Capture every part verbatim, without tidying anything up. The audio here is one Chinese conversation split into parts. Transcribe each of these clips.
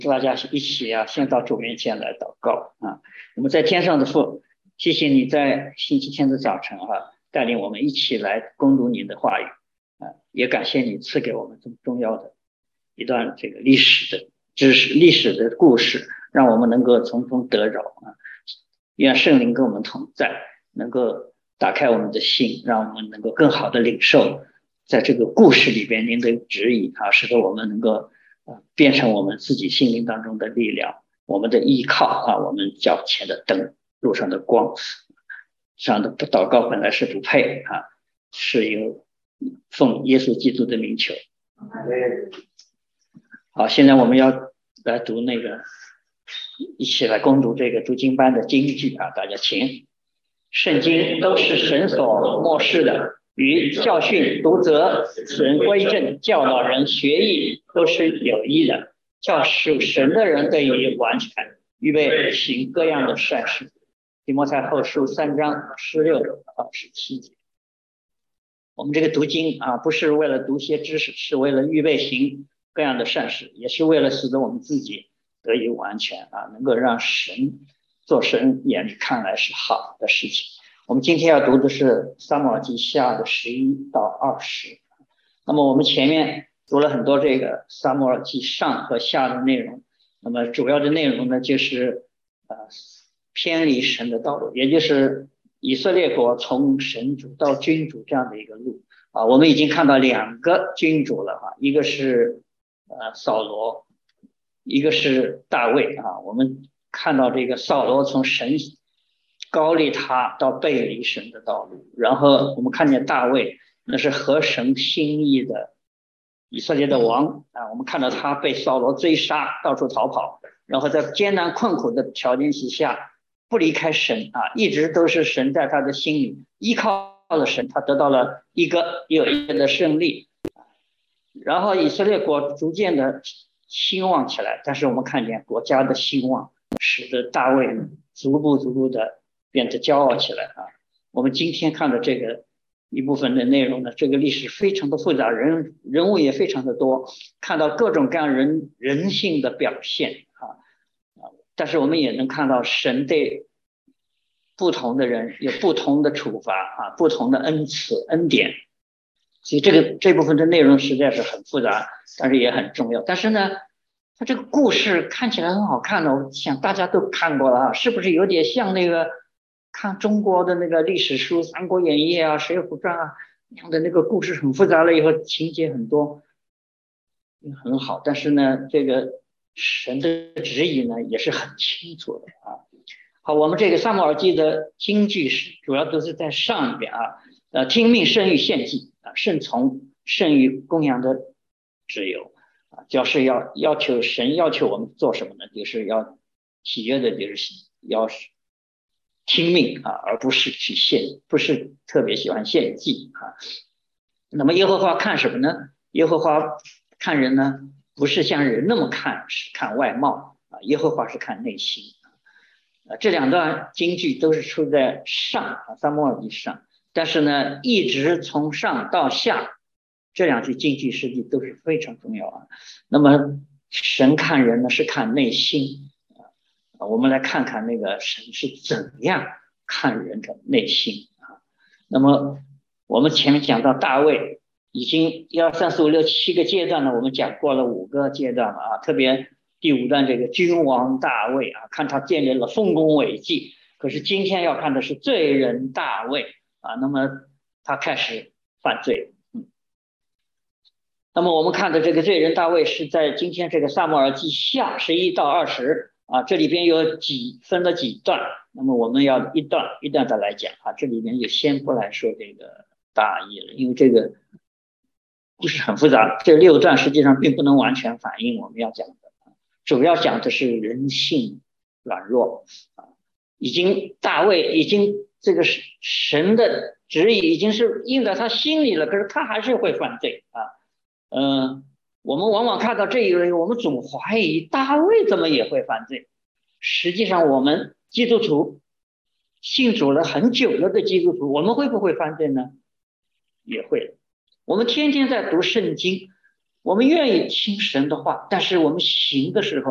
大家一起啊，先到主面前来祷告啊。我们在天上的父，谢谢你在星期天的早晨啊，带领我们一起来攻读你的话语啊，也感谢你赐给我们这么重要的一段这个历史的知识、历史的故事，让我们能够从中得着啊。愿圣灵跟我们同在，能够打开我们的心，让我们能够更好的领受在这个故事里边您的指引啊，使得我们能够变成我们自己心灵当中的力量，我们的依靠啊，我们脚前的灯，路上的光。这样的祷告本来是不配啊，是由奉耶稣基督的名求。好，现在我们要来读那个，一起来攻读这个读经班的经句啊，大家请。圣经都是神所默示的，与教训、读责、使人归正、教导人学艺，都是有益的，叫属神的人得以完全，预备行各样的善事。提摩太后书三章十六到十七节。我们这个读经啊，不是为了读些知识，是为了预备行各样的善事，也是为了使得我们自己得以完全啊，能够让神做神眼里看来是好的事情。我们今天要读的是撒母耳记下的十一到二十。那么我们前面读了很多这个撒母耳记上和下的内容，那么主要的内容呢，就是呃偏离神的道路，也就是以色列国从神主到君主这样的一个路啊。我们已经看到两个君主了啊，一个是呃扫罗，一个是大卫啊。我们看到这个扫罗从神高立他到背离神的道路，然后我们看见大卫那是合神心意的以色列的王啊。我们看到他被扫罗追杀，到处逃跑，然后在艰难困苦的条件之下不离开神啊，一直都是神在他的心里，依靠了神，他得到了一个又一个的胜利，然后以色列国逐渐的兴旺起来。但是我们看见国家的兴旺使得大卫逐步逐步的变得骄傲起来啊。我们今天看的这个一部分的内容呢，这个历史非常的复杂，人人物也非常的多，看到各种各样人人性的表现啊。但是我们也能看到神对不同的人有不同的处罚啊，不同的恩赐恩典。所以这个这部分的内容实在是很复杂，但是也很重要。但是呢，它这个故事看起来很好看的，我想大家都看过了啊，是不是有点像那个看中国的那个历史书《三国演义》啊、《水浒传》啊那样的，那个故事很复杂了以后，情节很多，很好。但是呢，这个神的旨意呢也是很清楚的啊。好，我们这个撒母耳记的经句是主要都是在上边啊，呃，听命胜于献祭啊，顺从胜于公羊的自由啊，就是要要求神要求我们做什么呢？就是要喜悦的，就是要听命啊，而不是去献，不是特别喜欢献祭啊。那么耶和华看什么呢？耶和华看人呢，不是像人那么看，是看外貌啊，耶和华是看内心。啊，这两段经句都是出在上啊，撒母耳记上，但是呢，一直从上到下，这两句经句实际都是非常重要啊。那么神看人呢是看内心啊，我们来看看那个神是怎样看人的内心啊。那么我们前面讲到大卫已经一二三四五六七个阶段呢，我们讲过了五个阶段了啊，特别第五段这个君王大卫啊，看他建立了丰功伟绩。可是今天要看的是罪人大卫啊，那么他开始犯罪。嗯，那么我们看的这个罪人大卫是在今天这个撒母耳记下十一到二十啊，这里边有几分了几段，那么我们要一段一段的来讲啊，这里边就先不来说这个大意了，因为这个故事很复杂，这六段实际上并不能完全反映我们要讲的。主要讲的是人性软弱啊，已经大卫已经这个神的旨意已经是印在他心里了，可是他还是会犯罪啊。嗯、呃，我们往往看到这一类，我们总怀疑大卫怎么也会犯罪。实际上，我们基督徒信主了很久了的基督徒，我们会不会犯罪呢？也会。我们天天在读圣经。我们愿意听神的话，但是我们行的时候，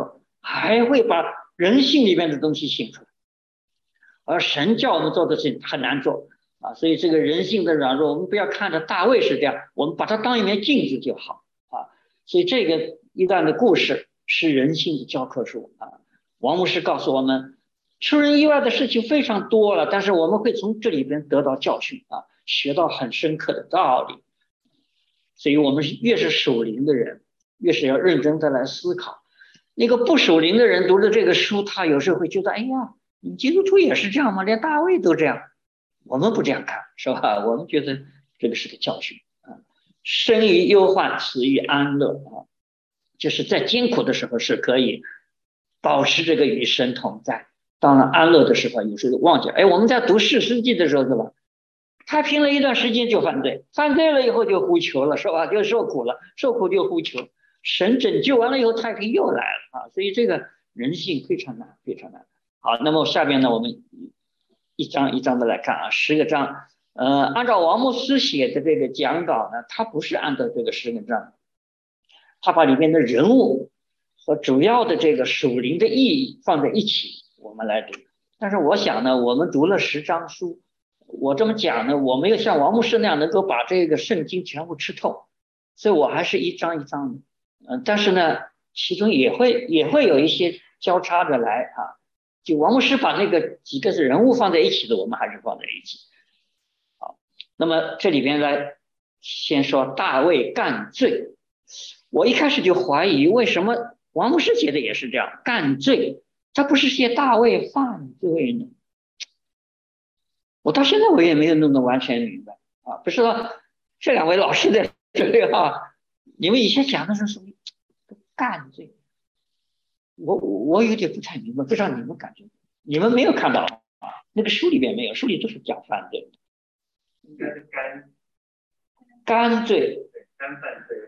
还会把人性里面的东西显出来。而神叫我们做的事情很难做啊，所以这个人性的软弱，我们不要看着大卫是这样，我们把它当一面镜子就好啊。所以这个一段的故事是人性的教科书啊。王牧师告诉我们，出人意外的事情非常多了，但是我们会从这里边得到教训啊，学到很深刻的道理。所以我们越是属灵的人，越是要认真的来思考。那个不属灵的人读的这个书，他有时候会觉得，哎呀，你基督徒也是这样吗？连大卫都这样？我们不这样看，是吧？我们觉得这个是个教训啊。生于忧患，死于安乐啊，就是在艰苦的时候是可以保持这个与神同在，当然安乐的时候有时候忘记。哎，我们在读士师记的时候，是吧？太平了一段时间就犯罪，犯罪了以后就呼求了，是吧？就受苦了，受苦就呼求，神拯救完了以后，太平又来了啊！所以这个人性非常难，非常难。好，那么下边呢，我们一章一章的来看啊，十个章。呃，按照王牧师写的这个讲稿呢，他不是按照这个十个章，他把里面的人物和主要的这个属灵的意义放在一起，我们来读。但是我想呢，我们读了十章书。我这么讲呢，我没有像王牧师那样能够把这个圣经全部吃透，所以我还是一章一章的，嗯、呃，但是呢，其中也会也会有一些交叉着来啊。就王牧师把那个几个人物放在一起的，我们还是放在一起。好，那么这里边呢，先说大卫干罪，我一开始就怀疑为什么王牧师写的也是这样干罪，他不是写大卫犯罪呢？我到现在我也没有弄得完全明白啊，不知道这两位老师在这里啊，你们以前讲的是属于干罪，我我有点不太明白，不知道你们感觉，你们没有看到啊？那个书里边没有，书里都是讲犯罪， 应该是干干罪， 干犯罪，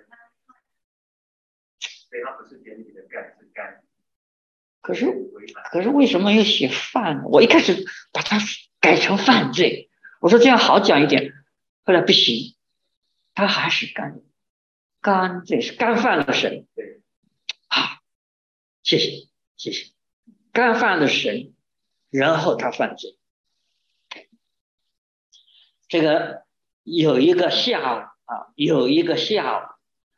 所以它不是简体的干，是干。 可是可是为什么要写犯呢？我一开始把它改成犯罪，我说这样好讲一点，后来不行，他还是干干罪，是干犯了神。 对， 啊，谢谢谢谢，干犯了神，然后他犯罪。这个有一个下午啊，有一个下午，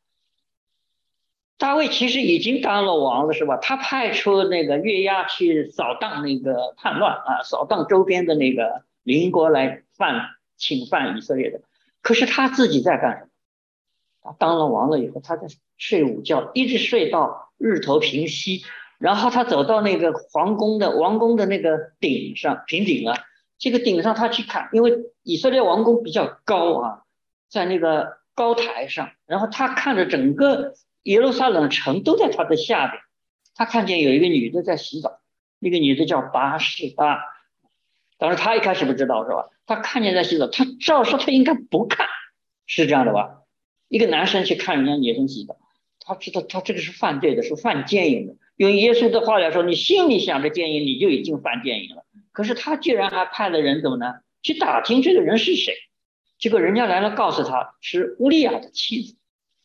大卫其实已经当了王了，是吧？他派出那个约押去扫荡那个叛乱啊，扫荡周边的那个邻国来犯侵犯以色列的。可是他自己在干什么？他当了王了以后，他在睡午觉，一直睡到日头平西，然后他走到那个皇宫的王宫的那个顶上，平顶啊，这个顶上他去看，因为以色列王宫比较高啊，在那个高台上，然后他看着整个耶路撒冷城都在他的下边，他看见有一个女的在洗澡，那个女的叫拔示巴，当时他一开始不知道是吧？他看见在洗澡，他照说他应该不看，是这样的吧？一个男生去看人家女生洗澡，他知道他这个是犯罪的，是犯奸淫的。用耶稣的话来说，你心里想着奸淫，你就已经犯奸淫了。可是他居然还派了人怎么呢？去打听这个人是谁。结果人家来了，告诉他是乌利亚的妻子，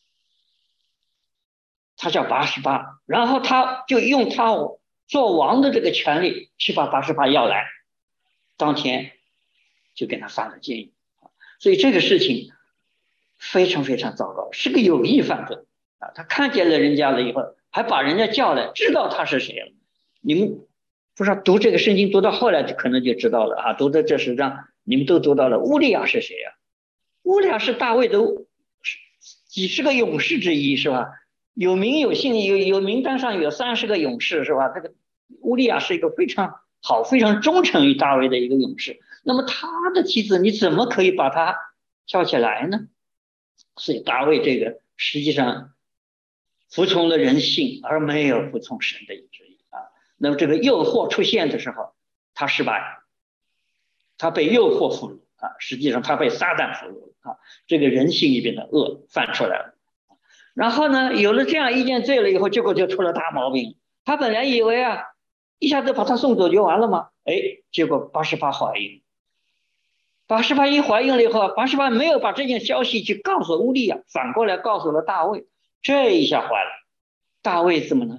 他叫拔示巴，然后他就用他做王的这个权利去把拔示巴要来，当天就给他犯了奸淫。所以这个事情非常非常糟糕，是个有意犯罪啊！他看见了人家了以后，还把人家叫来，知道他是谁了。你们不知道读这个圣经读到后来就可能就知道了啊！读的这十章你们都读到了，乌利亚是谁呀、啊？乌利亚是大卫的几十个勇士之一，是吧？有名有姓，有有名单上有三十个勇士，是吧？这个乌利亚是一个非常好、非常忠诚于大卫的一个勇士。那么他的妻子，你怎么可以把他叫起来呢？所以大卫这个实际上服从了人性，而没有服从神的旨意啊。那么这个诱惑出现的时候，他失败，他被诱惑俘虏啊，实际上他被撒旦俘虏啊。这个人性里边的恶犯出来了。然后呢，有了这样一件罪了以后，结果就出了大毛病。他本来以为啊，一下子把他送走就完了吗？哎，结果拔示巴怀孕。拔示巴一怀孕了以后，拔示巴没有把这件消息去告诉乌利亚，反过来告诉了大卫，这一下坏了。大卫怎么呢？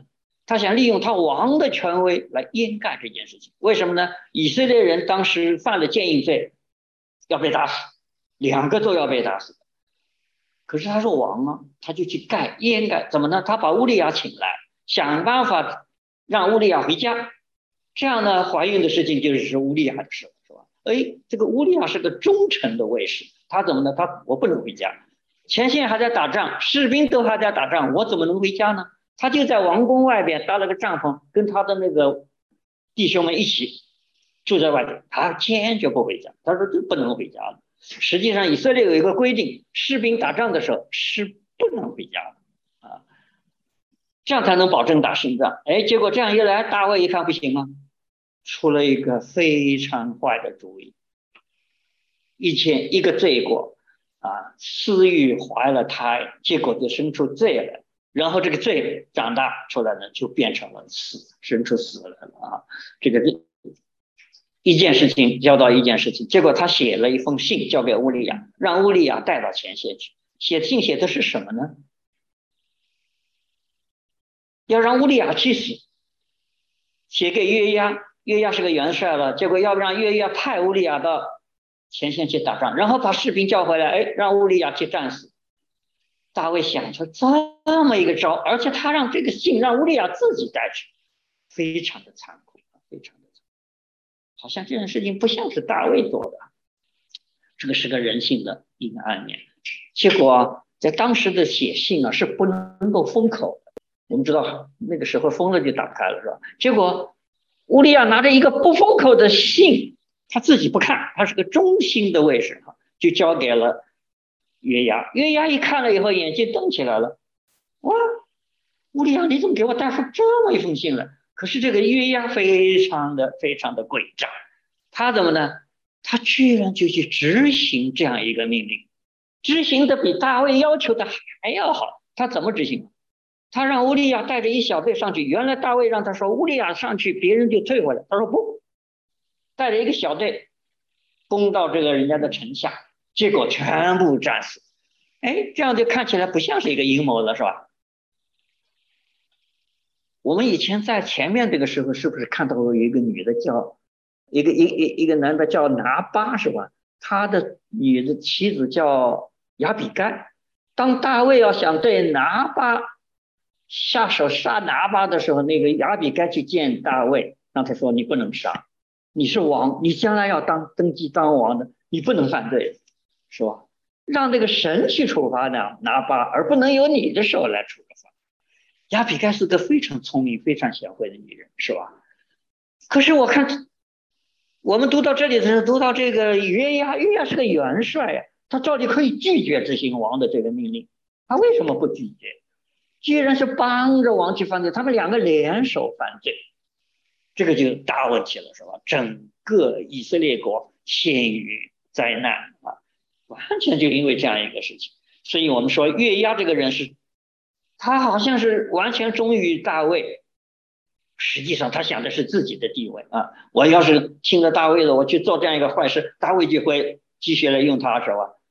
他想利用他王的权威来掩盖这件事情。为什么呢？以色列人当时犯了奸淫罪，要被打死，两个都要被打死。可是他是王啊，他就去盖掩盖，怎么呢？他把乌利亚请来，想办法让乌利亚回家。这样呢，怀孕的事情就是乌利亚的事，是吧？哎，这个乌利亚是个忠诚的卫士，他怎么呢？他我不能回家，前线还在打仗，士兵都还在打仗，我怎么能回家呢？他就在王宫外边搭了个帐篷，跟他的那个弟兄们一起住在外边，他坚决不回家。他说这不能回家的。实际上，以色列有一个规定，士兵打仗的时候是不能回家的啊，这样才能保证打胜仗。哎，结果这样一来，大卫一看不行啊，出了一个非常坏的主意。以前一个罪过啊，私欲怀了胎，结果就生出罪来。然后这个罪长大出来呢，就变成了死，生出死来了啊！这个一件事情交到一件事情，结果他写了一封信交给乌利亚，让乌利亚带到前线去。写信写的是什么呢？要让乌利亚去死。写给约押，约押是个元帅了，结果要让约押派乌利亚到前线去打仗，然后把士兵叫回来，哎，让乌利亚去战死。大卫想出这么一个招，而且他让这个信让乌利亚自己带去，非常的残酷，非常的残酷，好像这件事情不像是大卫做的，这个是个人性的阴暗面。结果在当时的写信啊是不能够封口的，我们知道那个时候封了就打开了，是吧？结果乌利亚拿着一个不封口的信，他自己不看，他是个忠心的卫士，就交给了约押。约押一看了以后，眼睛瞪起来了，哇，乌利亚你怎么给我带出这么一封信来？可是这个约押非常的非常的诡诈，他怎么呢？他居然就去执行这样一个命令，执行的比大卫要求的还要好。他怎么执行？他让乌利亚带着一小队上去，原来大卫让他说乌利亚上去，别人就退回来，他说不，带着一个小队攻到这个人家的城下，结果全部战死。哎，这样就看起来不像是一个阴谋了，是吧？我们以前在前面这个时候是不是看到过有一个女的叫一个一一一个男的叫拿巴，是吧？他的女的妻子叫亚比该。当大卫要想对拿巴下手杀拿巴的时候，那个亚比该去见大卫，让他说你不能杀，你是王，你将来要当登基当王的，你不能犯罪，是吧？让这个神去处罚拿拿巴，而不能由你的手来处罚。亚比该是个非常聪明非常贤惠的女人，是吧？可是我看我们读到这里的时候，读到这个约押，约押是个元帅呀，他照理可以拒绝执行王的这个命令，他为什么不拒绝？居然是帮着王去犯罪，他们两个联手犯罪，这个就大问题了，是吧？整个以色列国陷于灾难啊，完全就因为这样一个事情。所以我们说约押这个人是，他好像是完全忠于大卫，实际上他想的是自己的地位啊！我要是听了大卫的，我去做这样一个坏事，大卫就会继续来用他，是吧？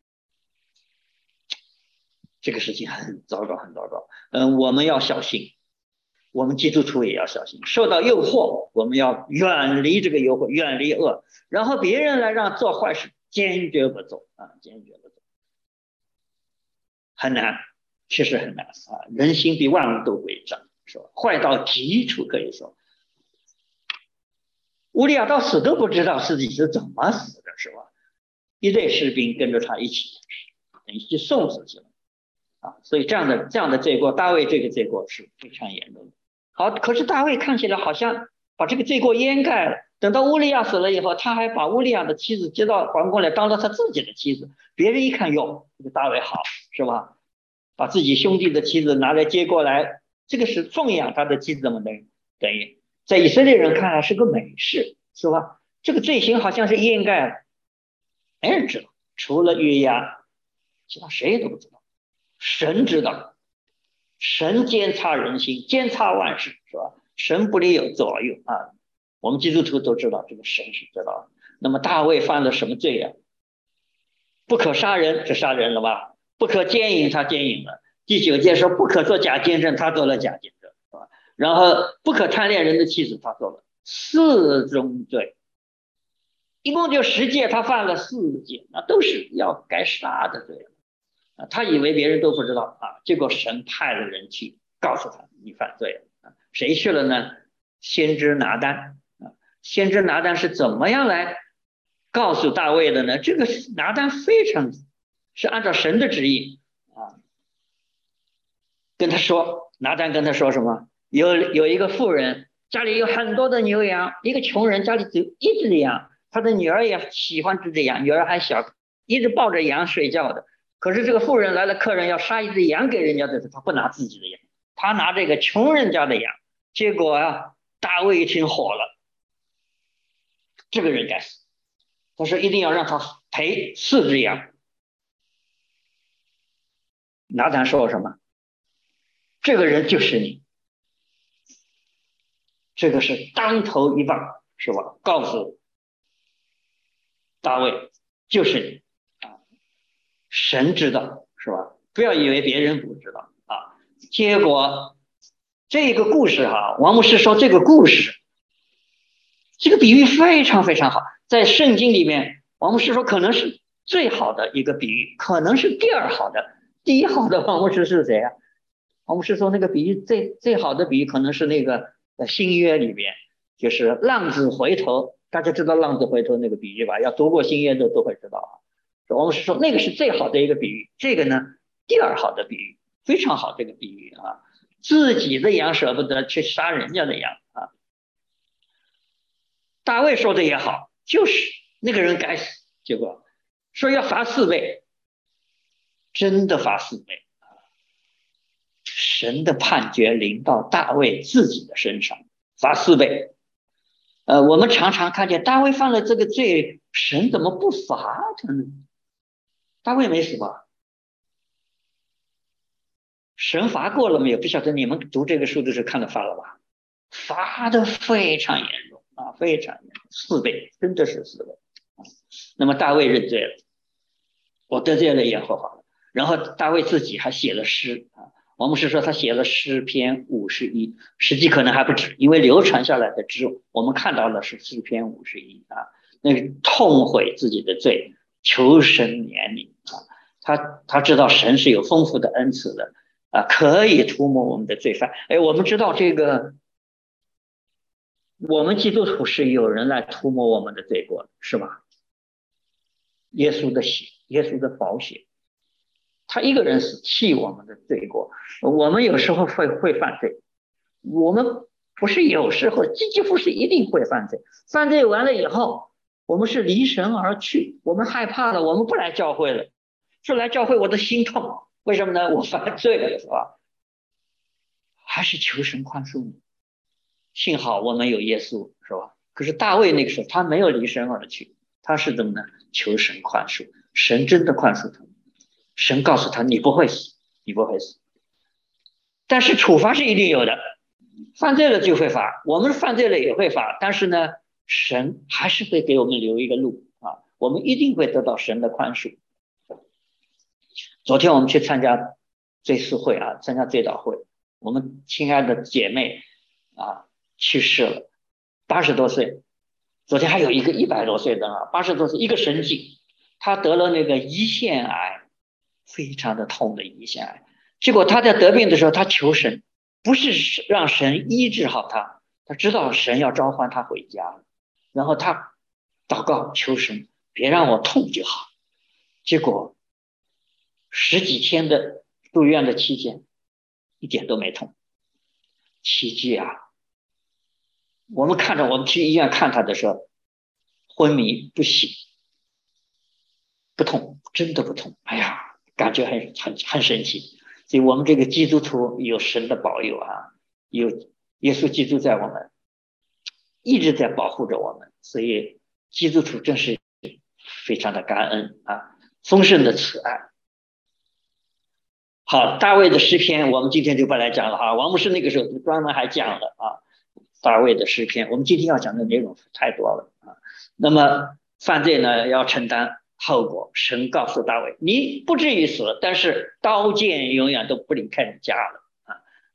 这个事情很糟糕，很糟糕。嗯，我们要小心，我们基督徒也要小心，受到诱惑，我们要远离这个诱惑，远离恶，然后别人来让做坏事，坚决不做啊，坚决不做，很难，确实很难啊！人心比万物都诡诈，是吧？坏到极处，可以说，乌利亚到死都不知道自己是怎么死的，是吧？一队士兵跟着他一起，等于去送死去了。啊，所以这样的这样的罪过，大卫这个罪过是非常严重的。好，可是大卫看起来好像把这个罪过掩盖了。等到乌利亚死了以后，他还把乌利亚的妻子接到皇宫来，当了他自己的妻子。别人一看，哟，这个大卫好，是吧？把自己兄弟的妻子拿来接过来，这个是奉养他的妻子们的，等于在以色列人看来是个美事，是吧？这个罪行好像是掩盖了，没人知道，除了约押，其他谁都不知道。神知道，神监察人心，监察万事，是吧？神不离有左右啊！我们基督徒都知道，这个神是知道的。那么大卫犯了什么罪呀、啊？不可杀人，就杀人了吧？不可奸淫，他奸淫了。第九节说不可做假见证，他做了假见证，是吧？ 然后不可贪恋人的妻子，他说了四宗罪，一共就十戒，他犯了四戒，那都是要该杀的罪啊。他以为别人都不知道啊，结果神派了人去告诉他你犯罪了啊。谁去了呢？先知拿单啊。先知拿单是怎么样来告诉大卫的呢？这个拿单非常是按照神的旨意啊，跟他说，拿单跟他说什么？有有一个妇人家里有很多的牛羊，一个穷人家里只有一只羊，他的女儿也喜欢这只羊，女儿还小，一直抱着羊睡觉的。可是这个妇人来了，客人要杀一只羊给人家的时候，他不拿自己的羊，他拿这个穷人家的羊。结果啊，大卫一听火了，这个人该死，他说一定要让他赔四只羊。拿单说什么？这个人就是你，这个是当头一棒，是吧？告诉大卫，就是你啊，神知道，是吧？不要以为别人不知道啊。结果这个故事哈、啊，王牧师说这个故事，这个比喻非常非常好，在圣经里面，王牧师说可能是最好的一个比喻，可能是第二好的，第一好的王牧师是谁啊？王牧师说那个比喻最最好的比喻可能是那个呃新约里面，就是浪子回头，大家知道浪子回头那个比喻吧？要读过新约的都会知道啊。王牧师说那个是最好的一个比喻，这个呢第二好的比喻，非常好这个比喻啊，自己的羊舍不得去杀人家的羊啊。大卫说的也好，就是那个人该死，结果说要罚四倍，真的罚四倍。神的判决临到大卫自己的身上，罚四倍。呃，我们常常看见大卫犯了这个罪，神怎么不罚他呢？大卫没死吧？神罚过了没有？不晓得你们读这个书的时候看到罚了吧？罚的非常严重啊，非常严重，四倍，真的是四倍。那么大卫认罪了，我得罪了耶和华。然后大卫自己还写了诗啊。王牧师说他写了诗篇五十一，实际可能还不止，因为流传下来的只有我们看到的是诗篇五十一啊，那个痛悔自己的罪，求神怜悯啊，他他知道神是有丰富的恩赐的啊，可以涂抹我们的罪犯。哎，我们知道这个，我们基督徒是有人来涂抹我们的罪过，是吧？耶稣的血，耶稣的宝血。他一个人是替我们的罪过，我们有时候会会犯罪，我们不是有时候，几乎是一定会犯罪。犯罪完了以后，我们是离神而去，我们害怕了，我们不来教会了，说来教会我的心痛，为什么呢？我犯罪了，是吧？还是求神宽恕呢？幸好我们有耶稣，是吧？可是大卫那个时候他没有离神而去，他是怎么呢？求神宽恕，神真的宽恕他。神告诉他你不会死，你不会死，但是处罚是一定有的，犯罪了就会罚，我们犯罪了也会罚，但是呢，神还是会给我们留一个路啊，我们一定会得到神的宽恕。昨天我们去参加追思会啊，参加追悼会，我们亲爱的姐妹啊去世了，八十多岁，昨天还有一个一百多岁的啊，八十多岁一个神迹，她得了那个胰腺癌。非常的痛的胰腺癌，结果他在得病的时候，他求神，不是让神医治好他，他知道神要召唤他回家，然后他祷告求神，别让我痛就好。结果十几天的住院的期间，一点都没痛，奇迹啊！我们看着我们去医院看他的时候，昏迷不醒，不痛，真的不痛，哎呀！感觉很很很神奇，所以我们这个基督徒有神的保佑啊，有耶稣基督在我们，一直在保护着我们，所以基督徒真是非常的感恩啊，丰盛的慈爱。好，大卫的诗篇我们今天就不来讲了哈，王牧师那个时候专门还讲了啊，大卫的诗篇，我们今天要讲的内容太多了啊。那么犯罪呢要承担后果，神告诉大卫，你不至于死，但是刀剑永远都不离开你家了啊。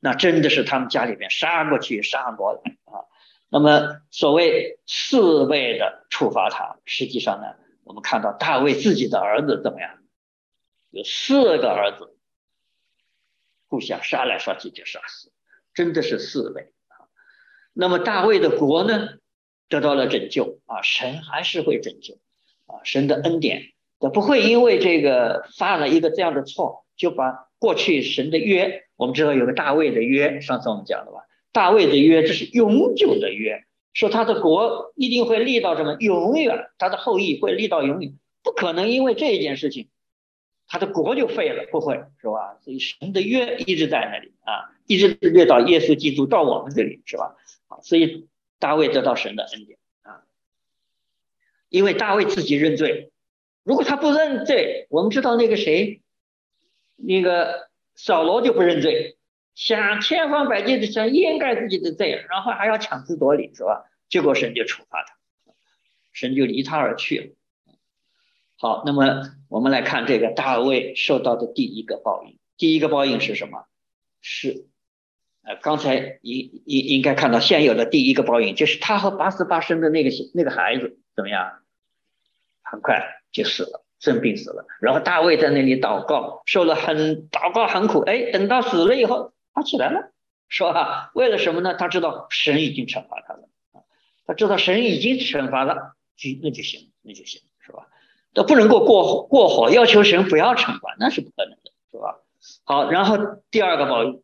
那真的是他们家里边杀过去杀过来啊。那么所谓四倍的处罚他，实际上呢，我们看到大卫自己的儿子怎么样？有四个儿子，互相杀来杀去就杀死，真的是四倍啊。那么大卫的国呢，得到了拯救啊，神还是会拯救啊，神的恩典，他不会因为这个犯了一个这样的错，就把过去神的约，我们知道有个大卫的约，上次我们讲了吧，大卫的约这是永久的约，说他的国一定会立到什么永远，他的后裔会立到永远，不可能因为这一件事情他的国就废了，不会，是吧？所以神的约一直在那里啊，一直约到耶稣基督到我们这里，是吧？啊，所以大卫得到神的恩典啊，因为大卫自己认罪，如果他不认罪，我们知道那个谁，那个扫罗就不认罪，想千方百计的想掩盖自己的罪，然后还要强词夺理，是吧？结果神就处罚他，神就离他而去了。好，那么我们来看这个大卫受到的第一个报应。第一个报应是什么？是，呃，刚才应应应该看到现有的第一个报应，就是他和八十八生的那个那个孩子怎么样？很快就死了，生病死了。然后大卫在那里祷告，受了很祷告很苦，哎，等到死了以后，他起来了，是吧？为了什么呢？他知道神已经惩罚他了，他知道神已经惩罚了，就那就行，那就行，是吧？都不能够过过火，要求神不要惩罚，那是不可能的，是吧？好，然后第二个报应，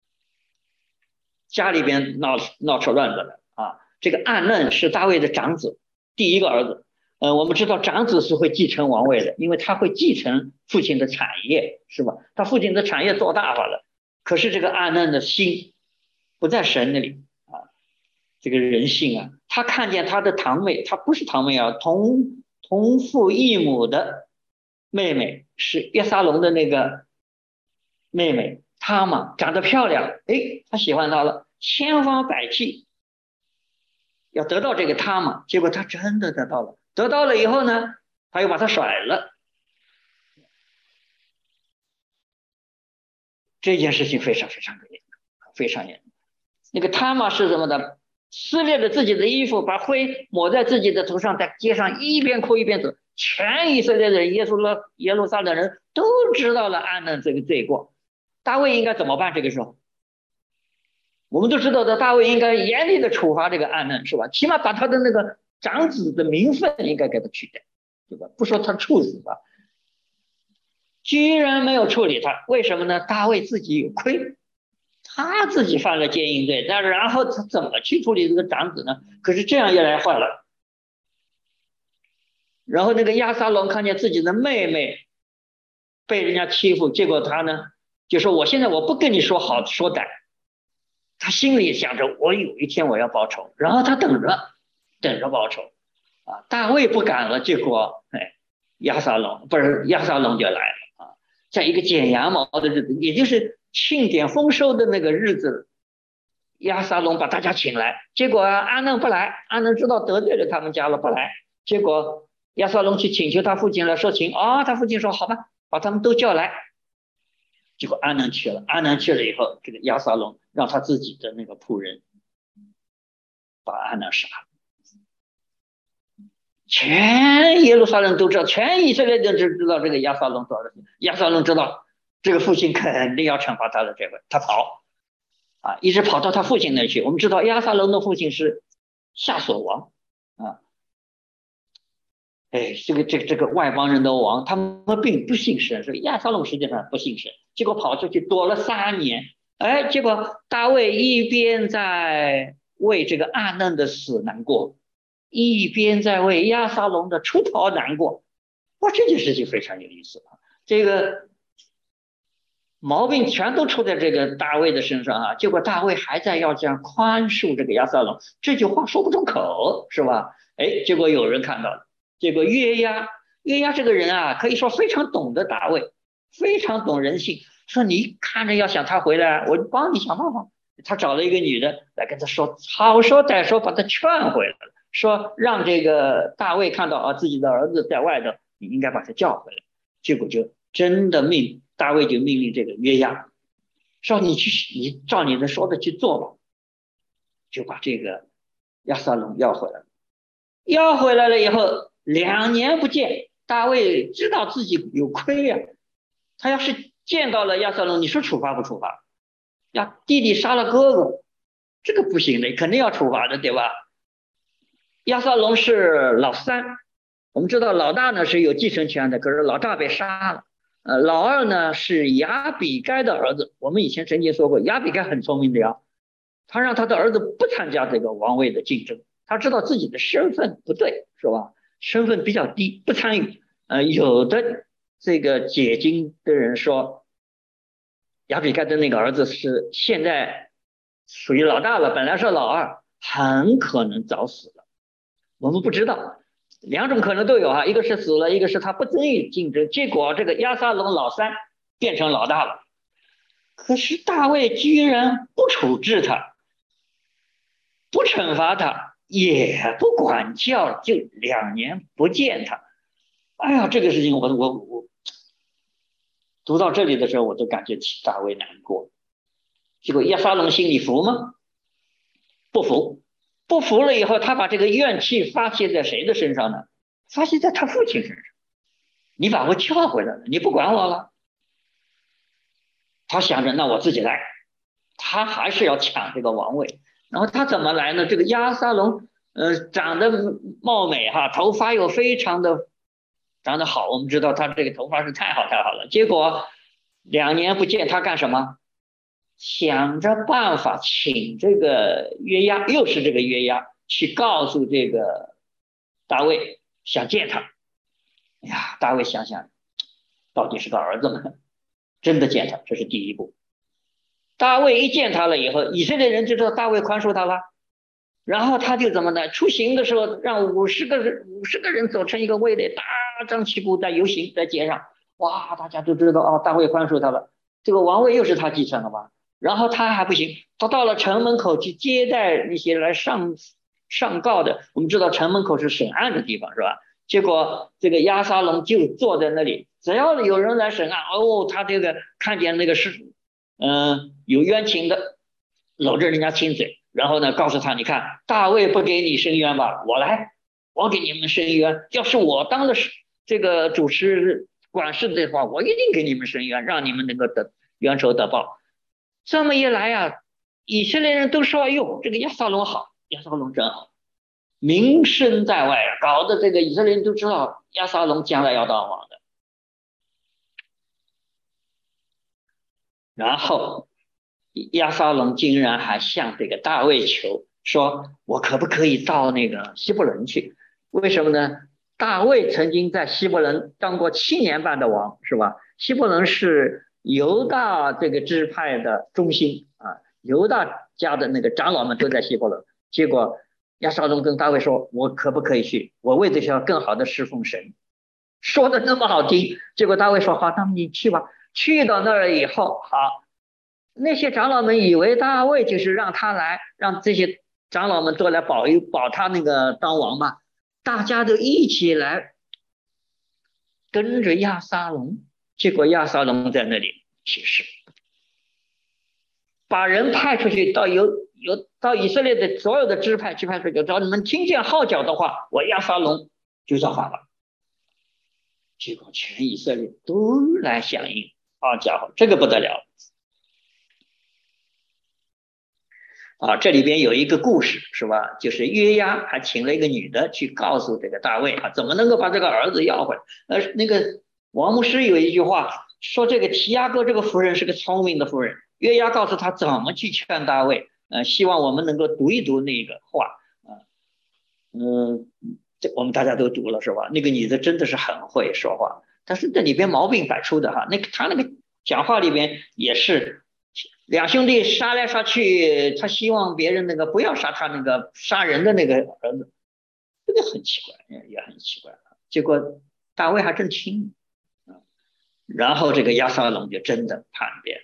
家里边闹闹出乱子了啊！这个暗嫩是大卫的长子，第一个儿子。呃，我们知道长子是会继承王位的，因为他会继承父亲的产业，是吧？他父亲的产业做大发了，可是这个暗嫩的心不在神那里啊，这个人性啊，他看见他的堂妹，他不是堂妹啊，同同父异母的妹妹是约撒龙的那个妹妹，她嘛长得漂亮，哎，他喜欢她了，千方百计要得到这个她嘛，结果他真的得到了，得到了以后呢，他又把她甩了，这件事情非常非常的严重，非常严重。那个她嘛是什么的？撕裂了自己的衣服，把灰抹在自己的头上，在街上一边哭一边走。全以色列人、耶稣了耶路撒冷人都知道了暗嫩这个罪过，大卫应该怎么办？这个时候，我们都知道的，大卫应该严厉的处罚这个暗嫩，是吧？起码把他的那个长子的名分应该给他取掉，对吧？不说他处死吧，居然没有处理他，为什么呢？大卫自己有亏。他自己犯了奸淫罪，但然后他怎么去处理这个长子呢？可是这样一来坏了。然后那个亚撒龙看见自己的妹妹被人家欺负，结果他呢就说：“我现在我不跟你说好说歹。”他心里想着：“我有一天我要报仇。”然后他等着，等着报仇。啊，大卫不敢了，结果哎，亚撒龙不是亚撒龙就来了啊，在一个剪羊毛的日子，也就是庆典丰收的那个日子，亚撒龙把大家请来，结果阿嫩不来，阿嫩知道得罪了他们家了不来，结果亚撒龙去请求他父亲来说情，哦，他父亲说好吧，把他们都叫来，结果阿嫩去了，阿嫩去了以后，这个亚撒龙让他自己的那个仆人把阿嫩杀了。全耶路撒冷都知道，全以色列人都知道这个亚撒龙做的事。亚撒龙知道这个父亲肯定要惩罚他的，这回他跑啊，一直跑到他父亲那去。我们知道亚撒龙的父亲是夏所王啊，哎，这个这个这个外邦人的王，他们并不信神，所以亚撒龙实际上不信神，结果跑出去躲了三年。哎，结果大卫一边在为这个暗嫩的死难过，一边在为亚撒龙的出逃难过。哇，这件事情非常有意思啊！这个毛病全都出在这个大卫的身上啊，结果大卫还在要这样宽恕这个亚撒龙，这句话说不出口，是吧？哎，结果有人看到了，结果约押，约押这个人啊，可以说非常懂得大卫，非常懂人性，说你看着要想他回来，我帮你想办法。他找了一个女的来跟他说，好说歹说把他劝回来了，说让这个大卫看到啊自己的儿子在外头，你应该把他叫回来。结果就真的命大卫就命令这个约押说你去，你照你的说的去做吧，就把这个押沙龙要回来了。要回来了以后，两年不见，大卫知道自己有亏呀、啊，他要是见到了押沙龙，你说处罚不处罚？呀，弟弟杀了哥哥，这个不行的，肯定要处罚的，对吧？押沙龙是老三，我们知道老大呢是有继承权的，可是老大被杀了。呃，老二呢是亚比该的儿子，我们以前曾经说过，亚比该很聪明的呀，他让他的儿子不参加这个王位的竞争，他知道自己的身份不对，是吧？身份比较低，不参与。呃，有的这个解经的人说，亚比该的那个儿子是现在属于老大了，本来是老二，很可能早死了。我们不知道，两种可能都有啊，一个是死了，一个是他不参与竞争，结果这个押沙龙老三变成老大了。可是大卫居然不处置他，不惩罚他，也不管教，就两年不见他。哎呀，这个事情我我我读到这里的时候，我都感觉替大卫难过。结果押沙龙心里服吗？不服。不服了以后，他把这个怨气发泄在谁的身上呢？发泄在他父亲身上。你把我叫回来了，你不管我了。他想着，那我自己来。他还是要抢这个王位。然后他怎么来呢？这个押沙龙，呃，长得貌美哈，头发又非常的长得好。我们知道他这个头发是太好太好了。结果两年不见，他干什么？想着办法请这个约押，又是这个约押去告诉这个大卫，想见他。哎呀，大卫想想，到底是个儿子嘛，真的见他，这是第一步。大卫一见他了以后，以色列人就知道大卫宽恕他了，然后他就怎么呢？出行的时候让五十个人五十个人走成一个卫队，大张旗鼓在游行在街上，哇，大家都知道哦，大卫宽恕他了，这个王位又是他继承了吧？然后他还不行，他到了城门口去接待那些来上上告的。我们知道城门口是审案的地方，是吧？结果这个押沙龙就坐在那里，只要有人来审案，哦，他这个看见那个是，嗯、呃，有冤情的，搂着人家亲嘴，然后呢，告诉他，你看大卫不给你伸冤吧，我来，我给你们伸冤。要是我当了这个主持管事的话，我一定给你们伸冤，让你们能够得冤仇得报。这么一来啊，以色列人都说：“哎呦，这个押沙龙好，押沙龙真好，名声在外，搞得这个以色列人都知道押沙龙将来要当王的。”然后押沙龙竟然还向这个大卫求说：“我可不可以到那个希伯伦去？为什么呢？大卫曾经在希伯伦当过七年半的王，是吧？希伯伦是犹大这个支派的中心啊，犹大家的那个长老们都在希伯伦。结果押沙龙跟大卫说：“我可不可以去？我为的是要更好的侍奉神。”说的那么好听，结果大卫说：“好，那么你去吧。”去到那儿以后，好，那些长老们以为大卫就是让他来，让这些长老们都来保一保他那个当王嘛，大家都一起来跟着押沙龙。结果押沙龙在那里起誓，把人派出去到有有到以色列的所有的支派支派出去，只要你们听见号角的话，我押沙龙就造反了。结果全以色列都来响应，好家伙，这个不得了啊！这里边有一个故事是吧？就是约押还请了一个女的去告诉这个大卫啊，怎么能够把这个儿子要回来？呃，那个王牧师有一句话说，这个提亚哥这个夫人是个聪明的夫人。约押告诉他怎么去劝大卫，呃，希望我们能够读一读那个话啊，嗯，这我们大家都读了是吧？那个女的真的是很会说话，但是这里边毛病百出的哈。那个他那个讲话里边也是两兄弟杀来杀去，他希望别人那个不要杀他那个杀人的那个儿子，这个很奇怪，也很奇怪。结果大卫还真听啊，然后这个押沙龙就真的叛变。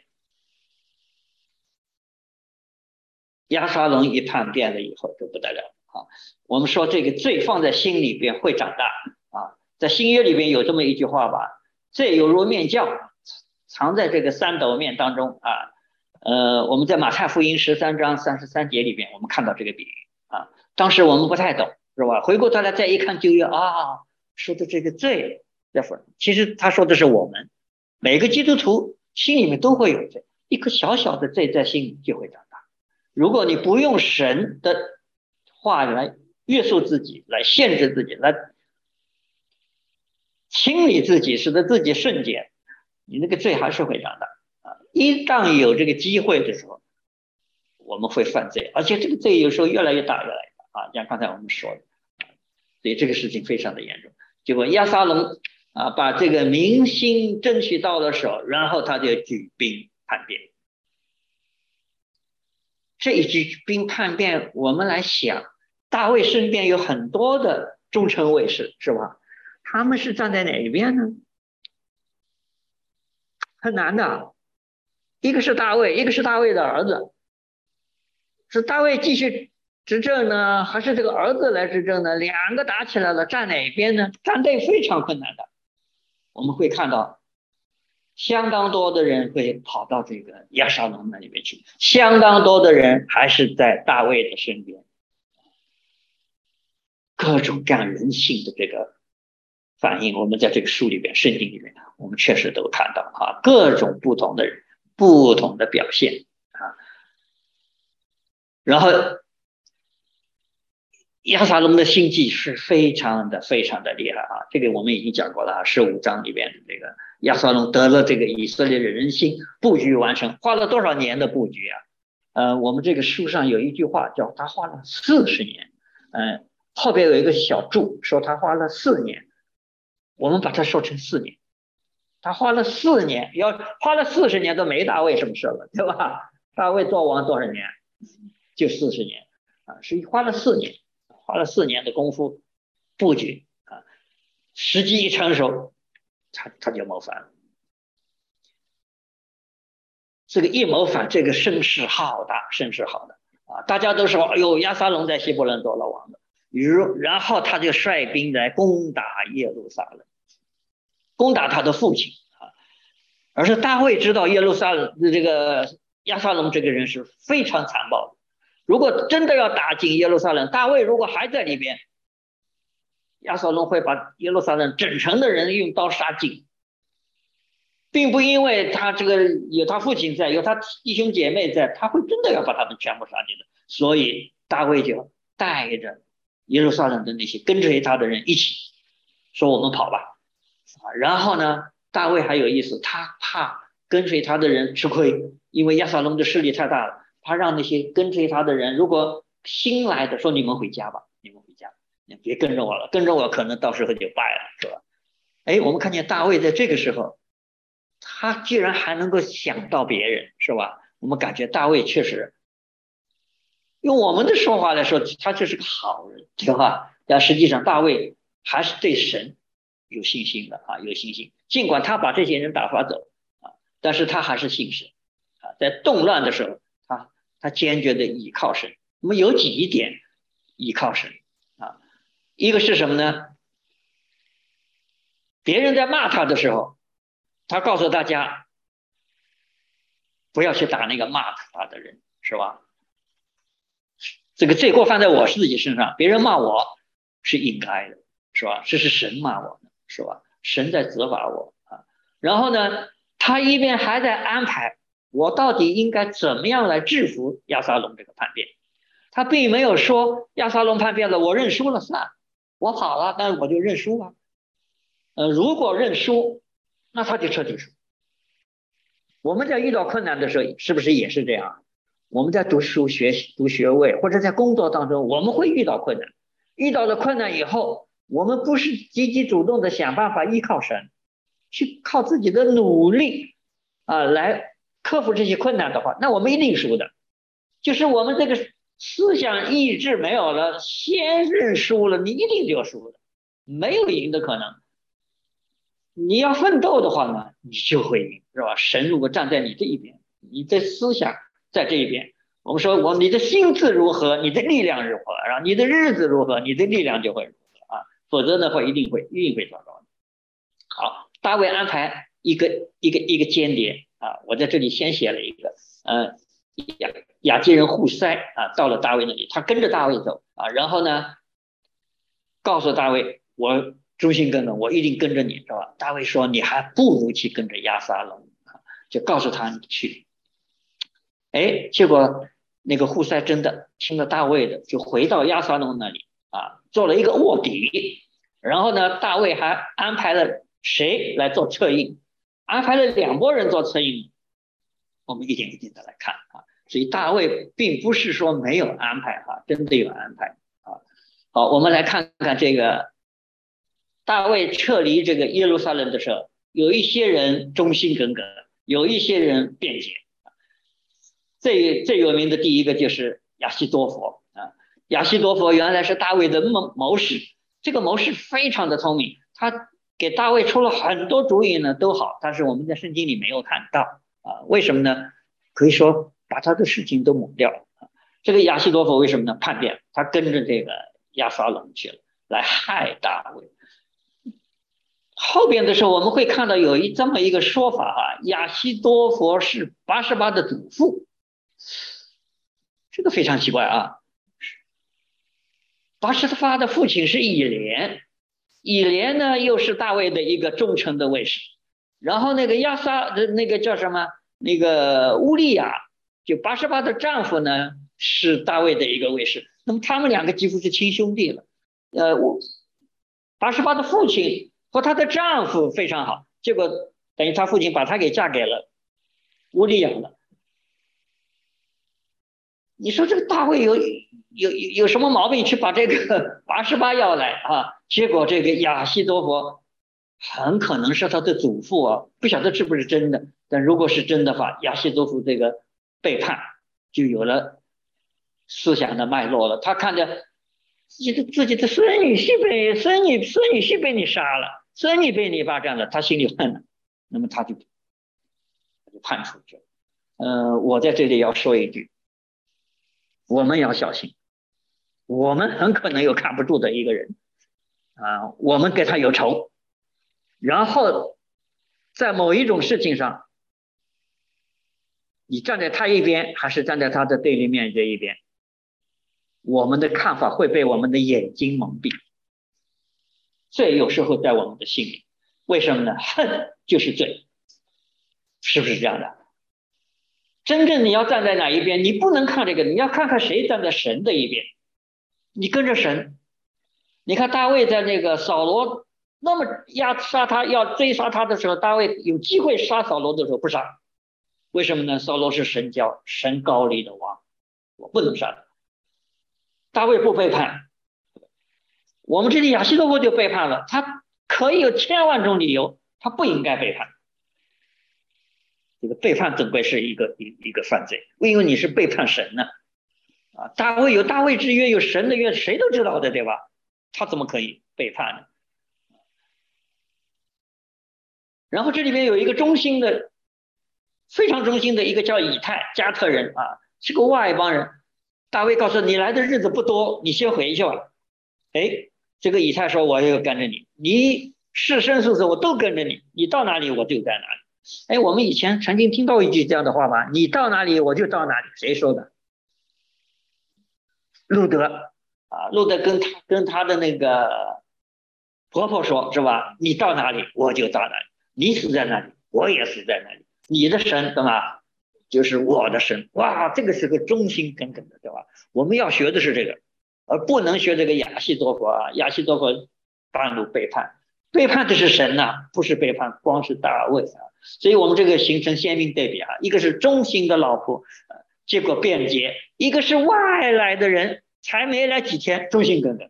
押沙龙一叛变了以后就不得了啊！我们说这个罪放在心里边会长大啊，在新约里边有这么一句话吧：罪有如面酵，藏在这个三斗面当中啊， 呃，我们在马太福音十三章三十三节里边，我们看到这个比喻啊。当时我们不太懂，是吧？回过头来再一看，就有啊，说的这个罪，其实他说的是我们每个基督徒心里面都会有罪，一颗小小的罪在心里就会长大。如果你不用神的话来约束自己，来限制自己，来清理自己，使得自己圣洁，你那个罪还是会长大啊。一旦有这个机会的时候，我们会犯罪，而且这个罪有时候越来越大，越来越大啊。像刚才我们说的，所以这个事情非常的严重。结果押沙龙啊，把这个民心争取到了手，然后他就举兵叛变。这一举兵叛变，我们来想，大卫身边有很多的忠臣卫士，是吧？他们是站在哪一边呢？很难的，一个是大卫，一个是大卫的儿子，是大卫继续执政呢，还是这个儿子来执政呢？两个打起来了，站哪边呢？站队非常困难的。我们会看到相当多的人会跑到这个押沙龙那里面去，相当多的人还是在大卫的身边。各种各样人性的这个反应，我们在这个书里边、圣经里面，我们确实都看到啊，各种不同的人、不同的表现啊。然后押沙龙的心计是非常的、非常的厉害啊，这个我们已经讲过了啊，十五章里边的这个押沙龙得了这个以色列的人心，布局完成，花了多少年的布局啊？呃，我们这个书上有一句话叫他花了四十年，嗯、呃，后边有一个小注说他花了四年，我们把它说成四年，他花了四年，要花了四十年都没大卫什么事了，对吧？大卫做王多少年？就四十年啊，所以花了四年。花了四年的功夫布局啊，时机一成熟，他他就谋反了。这个一谋反，这个声势浩大，声势浩大啊！大家都说，哎呦，押沙龙在希伯伦做了王的，如然后他就率兵来攻打耶路撒冷，攻打他的父亲啊。而是大卫知道耶路撒冷这个押沙龙这个人是非常残暴的。如果真的要打进耶路撒冷，大卫如果还在里边，押沙龙会把耶路撒冷整城的人用刀杀尽，并不因为他这个有他父亲在，有他弟兄姐妹在，他会真的要把他们全部杀尽的。所以大卫就带着耶路撒冷的那些跟随他的人一起说：“我们跑吧。”然后呢，大卫还有意思，他怕跟随他的人吃亏，因为押沙龙的势力太大了。他让那些跟随他的人，如果新来的说你们回家吧，你们回家，你别跟着我了，跟着我可能到时候就败了，是吧？哎，我们看见大卫在这个时候，他居然还能够想到别人，是吧？我们感觉大卫确实，用我们的说话来说，他就是个好人，对吧？但实际上大卫还是对神有信心的啊，有信心。尽管他把这些人打发走啊，但是他还是信神啊，在动乱的时候。他坚决的倚靠神。我们有几点倚靠神啊？一个是什么呢？别人在骂他的时候，他告诉大家不要去打那个骂他的人，是吧？这个罪过犯在我自己身上，别人骂我是应该的，是吧？这是神骂我的，是吧？神在责罚我啊。然后呢，他一边还在安排我到底应该怎么样来制服押沙龙这个叛变。他并没有说押沙龙叛变了，我认输了算了，我跑了，但是我就认输了。呃，如果认输，那他就彻底输。我们在遇到困难的时候，是不是也是这样？我们在读书、学习、读学位，或者在工作当中，我们会遇到困难。遇到了困难以后，我们不是积极主动的想办法依靠神，去靠自己的努力啊来克服这些困难的话，那我们一定输的。就是我们这个思想意志没有了，先认输了，你一定就输了，没有赢的可能。你要奋斗的话呢，你就会赢，是吧？神如果站在你这一边，你的思想在这一边，我们说我你的心智如何，你的力量如何，然后你的日子如何，你的力量就会如何啊，否则的话一定会一定会糟糕的。好，大卫安排一个一个一个间谍啊，我在这里先写了一个呃亚亚基人户塞啊到了大卫那里，他跟着大卫走啊，然后呢告诉大卫，我忠心耿耿，我一定跟着你，是吧？大卫说，你还不如去跟着押沙龙啊，就告诉他你去。哎，结果那个户塞真的听了大卫的，就回到押沙龙那里啊，做了一个卧底。然后呢，大卫还安排了谁来做策应，安排了两拨人做策应。我们一点一点的来看啊，所以大卫并不是说没有安排啊，真的有安排啊。好，我们来看看这个大卫撤离这个耶路撒冷的时候，有一些人忠心耿耿，有一些人辩解。最最有名的第一个就是亚希多弗啊，亚希多弗原来是大卫的谋谋士，这个谋士非常的聪明，他给大卫出了很多主意呢，都好，但是我们在圣经里没有看到啊，为什么呢？可以说把他的事情都抹掉了啊。这个亚希多弗为什么呢？叛变，他跟着这个押沙龙去了，来害大卫。后边的时候我们会看到有一这么一个说法啊，亚希多弗是八十八的祖父。这个非常奇怪啊！拔示巴的父亲是以连，以连呢又是大卫的一个忠诚的卫士，然后那个亚撒的那个叫什么？那个乌利亚，就拔示巴的丈夫呢是大卫的一个卫士，那么他们两个几乎是亲兄弟了。呃，拔示巴的父亲和她的丈夫非常好，结果等于她父亲把她给嫁给了乌利亚了。你说这个大卫有有有有什么毛病去把这个拔示巴要来啊？结果这个亚希多弗很可能是他的祖父啊，不晓得是不是真的。但如果是真的话，亚希多弗这个背叛就有了思想的脉络了。他看着自己的自己的孙女婿被孙女孙女婿被你杀了，孙女被你霸占了，他心里恨了，那么他就他就叛出去了。呃，我在这里要说一句。我们要小心，我们很可能有看不住的一个人啊，我们跟他有仇，然后在某一种事情上，你站在他一边，还是站在他的对立面这一边，我们的看法会被我们的眼睛蒙蔽，罪有时候在我们的心里，为什么呢？恨就是罪，是不是这样的？真正你要站在哪一边，你不能看这个，你要看看谁站在神的一边，你跟着神。你看大卫在那个扫罗那么压杀他要追杀他的时候，大卫有机会杀扫罗的时候不杀，为什么呢？扫罗是神教神高立的王，我不能杀他。大卫不背叛，我们这里亚希多弗就背叛了，他可以有千万种理由，他不应该背叛。这个背叛总归是一个一一个犯罪，因为你是背叛神呢。啊，大卫有大卫之约，有神的约，谁都知道的，对吧？他怎么可以背叛呢？然后这里面有一个忠心的，非常忠心的一个叫以太加特人啊，是个外邦人。大卫告诉你来的日子不多，你先回去吧。哎，这个以太说我要跟着你，你是生是死我都跟着你，你到哪里我就在哪里。哎，我们以前曾经听到一句这样的话吧，你到哪里我就到哪里，谁说的？路德啊，路德跟他跟他的那个婆婆说，是吧？你到哪里我就到哪里，你死在哪里我也死在哪里，你的神干嘛？就是我的神。哇，这个是个忠心耿耿的，对吧？我们要学的是这个，而不能学这个亚希多弗啊，亚希多弗半路背叛，背叛的是神呐、啊，不是背叛光是大卫啊。所以我们这个形成鲜明对比啊，一个是忠心的老婆，呃、结果变节；一个是外来的人，才没来几天，忠心耿耿。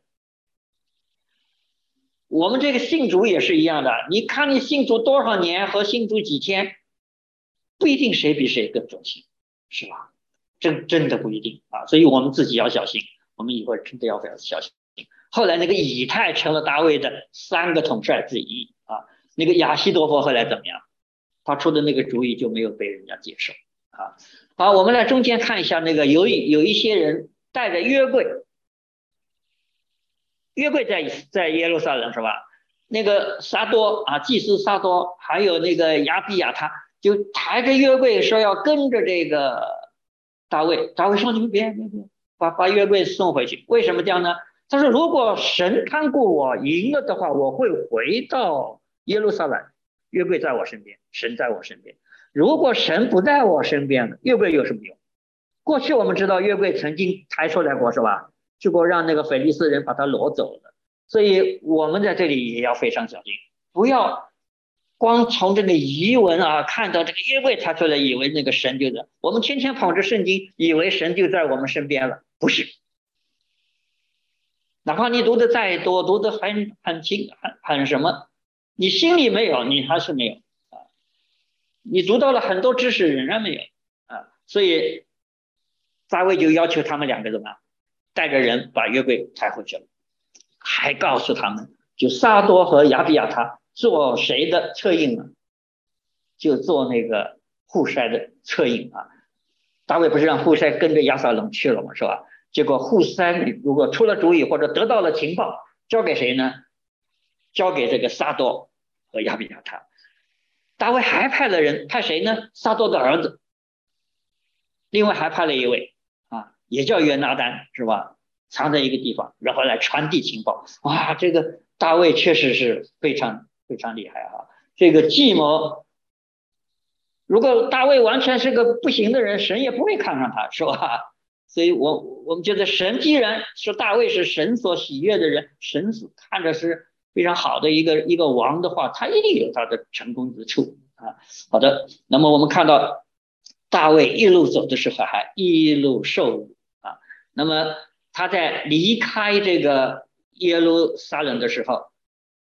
我们这个信主也是一样的，你看你信主多少年和信主几天，不一定谁比谁更忠心，是吧？真真的不一定啊，所以我们自己要小心，我们以后真的要非常小心。后来那个以太成了大卫的三个统帅之一啊，那个亚希多弗后来怎么样？他出的那个主意就没有被人家接受啊。好，我们来中间看一下那个有有一些人带着约柜，约柜在在耶路撒冷是吧？那个撒多啊，祭司撒多，还有那个亚比亚他， 就抬着约柜说要跟着这个大卫。大卫说你们别别别，把把约柜送回去。为什么这样呢？他说如果神看顾我赢了的话，我会回到耶路撒冷，约柜在我身边，神在我身边。如果神不在我身边了，约柜有什么用？过去我们知道约柜曾经抬出来过是吧？结果让那个腓利斯人把他掳走了。所以我们在这里也要非常小心，不要光从这个遗文啊看到这个约柜抬出来，以为那个神就在。我们天天捧着圣经，以为神就在我们身边了，不是。哪怕你读的再多，读的很很清很很什么，你心里没有，你还是没有啊。你读到了很多知识，仍然没有啊。所以大卫就要求他们两个人啊，带着人把约柜抬回去了，还告诉他们，就撒多和亚比亚他做谁的侧印呢？就做那个户筛的侧印啊。大卫不是让户筛跟着亚撒冷去了吗？是吧？结果户筛如果出了主意或者得到了情报，交给谁呢？交给这个撒多和亚比亚他。大卫还派了人，派谁呢？撒多的儿子。另外还派了一位啊，也叫约拿单，是吧？藏在一个地方，然后来传递情报。哇，这个大卫确实是非常非常厉害啊！这个计谋，如果大卫完全是个不行的人，神也不会看上他，是吧？所以我我们觉得神既然说大卫是神所喜悦的人，神看着是非常好的一个一个王的话，他一定有他的成功之处啊。好的，那么我们看到大卫一路走的时候还一路受辱啊。那么他在离开这个耶路撒冷的时候，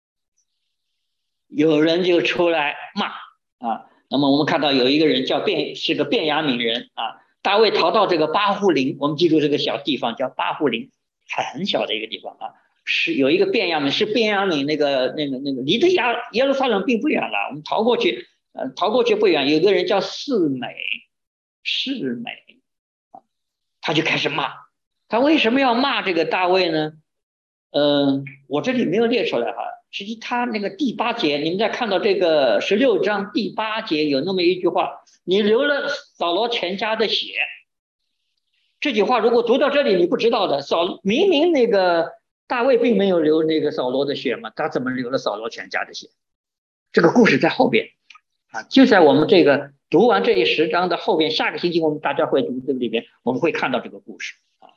有人就出来骂啊。那么我们看到有一个人叫便，是个便雅悯人啊。大卫逃到这个巴户林，我们记住这个小地方叫巴户林，很小的一个地方啊。是有一个便雅悯，是便雅悯那个那个那个离的耶耶路撒冷并不远了，我们逃过去，呃，逃过去不远，有个人叫示每，示每啊，他就开始骂。他为什么要骂这个大卫呢？嗯、呃，我这里没有列出来哈。实际他那个第八节，你们在看到这个十六章第八节有那么一句话：“你流了扫罗全家的血。”这句话如果读到这里你不知道的，扫明明那个大卫并没有流那个扫罗的血嘛，他怎么流了扫罗全家的血？这个故事在后边啊，就在我们这个读完这一十章的后边，下个星期我们大家会读这个里边，我们会看到这个故事啊。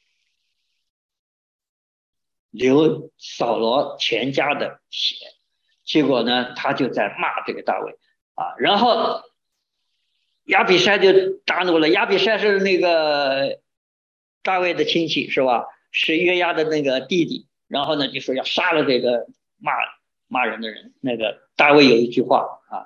流扫罗全家的血，结果呢，他就在骂这个大卫啊，然后亚比筛就大怒了。亚比筛是那个大卫的亲戚是吧？是约押的那个弟弟，然后呢就说要杀了这个骂骂人的人。那个大卫有一句话啊，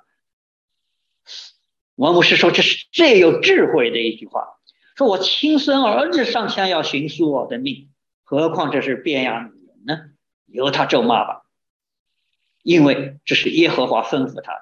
王牧师说这是最有智慧的一句话，说我亲生儿子上前要寻赎我的命，何况这是便雅悯人呢？由他咒骂吧，因为这是耶和华吩咐他的。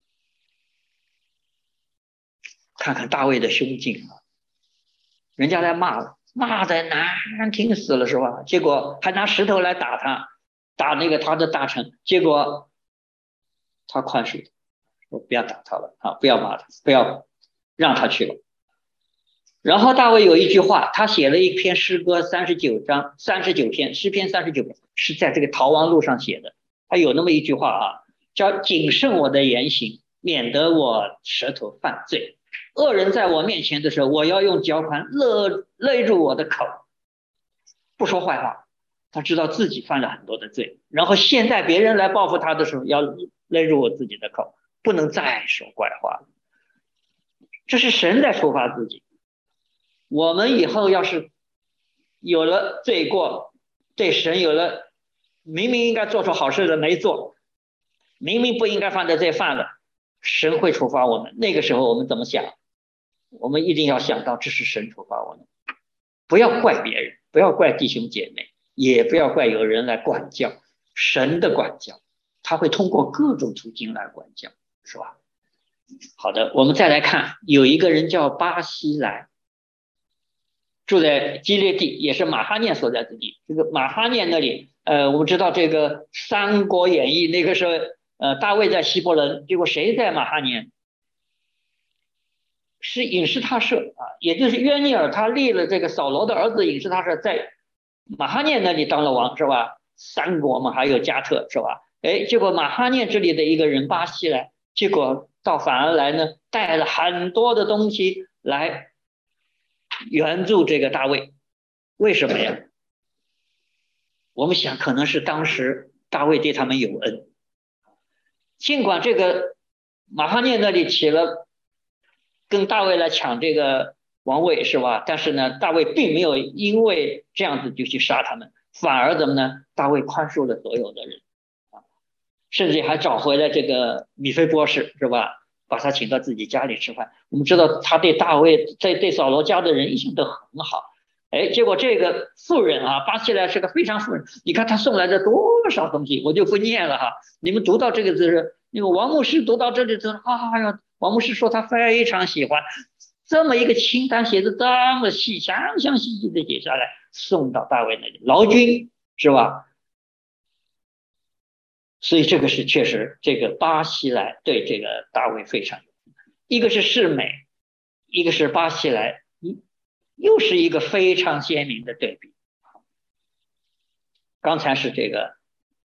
看看大卫的胸襟啊，人家来骂，骂的难听死了是吧？结果还拿石头来打他，打那个他的大臣，结果他宽恕，说不要打他了啊，不要骂他，不要让他去了。然后大卫有一句话，他写了一篇诗歌，三十九章三十九篇诗篇三十九篇，是在这个逃亡路上写的。他有那么一句话啊，叫谨慎我的言行，免得我舌头犯罪。恶人在我面前的时候，我要用脚环勒勒住我的口，不说坏话。他知道自己犯了很多的罪，然后现在别人来报复他的时候，要勒住我自己的口，不能再说坏话。这是神在处罚自己。我们以后要是有了罪过，对神有了明明应该做出好事的没做，明明不应该犯的罪犯了，神会处罚我们。那个时候我们怎么想？我们一定要想到这是神处罚我们，不要怪别人，不要怪弟兄姐妹，也不要怪有人来管教。神的管教他会通过各种途径来管教，是吧？好的，我们再来看，有一个人叫巴西来，住在基列地，也是马哈念所在之地。这个马哈念那里，呃，我们知道这个《三国演义》那个时候，呃，大卫在希伯伦，结果谁在马哈念？ 是隐士他舍啊，也就是约尼尔他立了这个扫罗的儿子隐士他舍在马哈念那里当了王是吧？三国嘛，还有加特是吧？哎，结果马哈念这里的一个人巴西来，结果倒反而来呢，带了很多的东西来援助这个大卫，为什么呀？我们想可能是当时大卫对他们有恩，尽管这个马哈念那里起了跟大卫来抢这个王位是吧？但是呢，大卫并没有因为这样子就去杀他们，反而怎么呢？大卫宽恕了所有的人啊，甚至还找回了这个米非波士是吧？把他请到自己家里吃饭。我们知道他对大卫在对扫罗家的人一向都很好。哎，结果这个妇人啊，巴西莱是个非常妇人，你看他送来的多少东西，我就不念了哈。你们读到这个字，那个王牧师读到这里之后，啊呀，王牧师说他非常喜欢这么一个清单，写的这么细，详详细细的写下来，送到大卫那里，劳军是吧？所以这个是确实，这个巴西莱对这个大卫非常有，一个是世美，一个是巴西莱。又是一个非常鲜明的对比。刚才是这个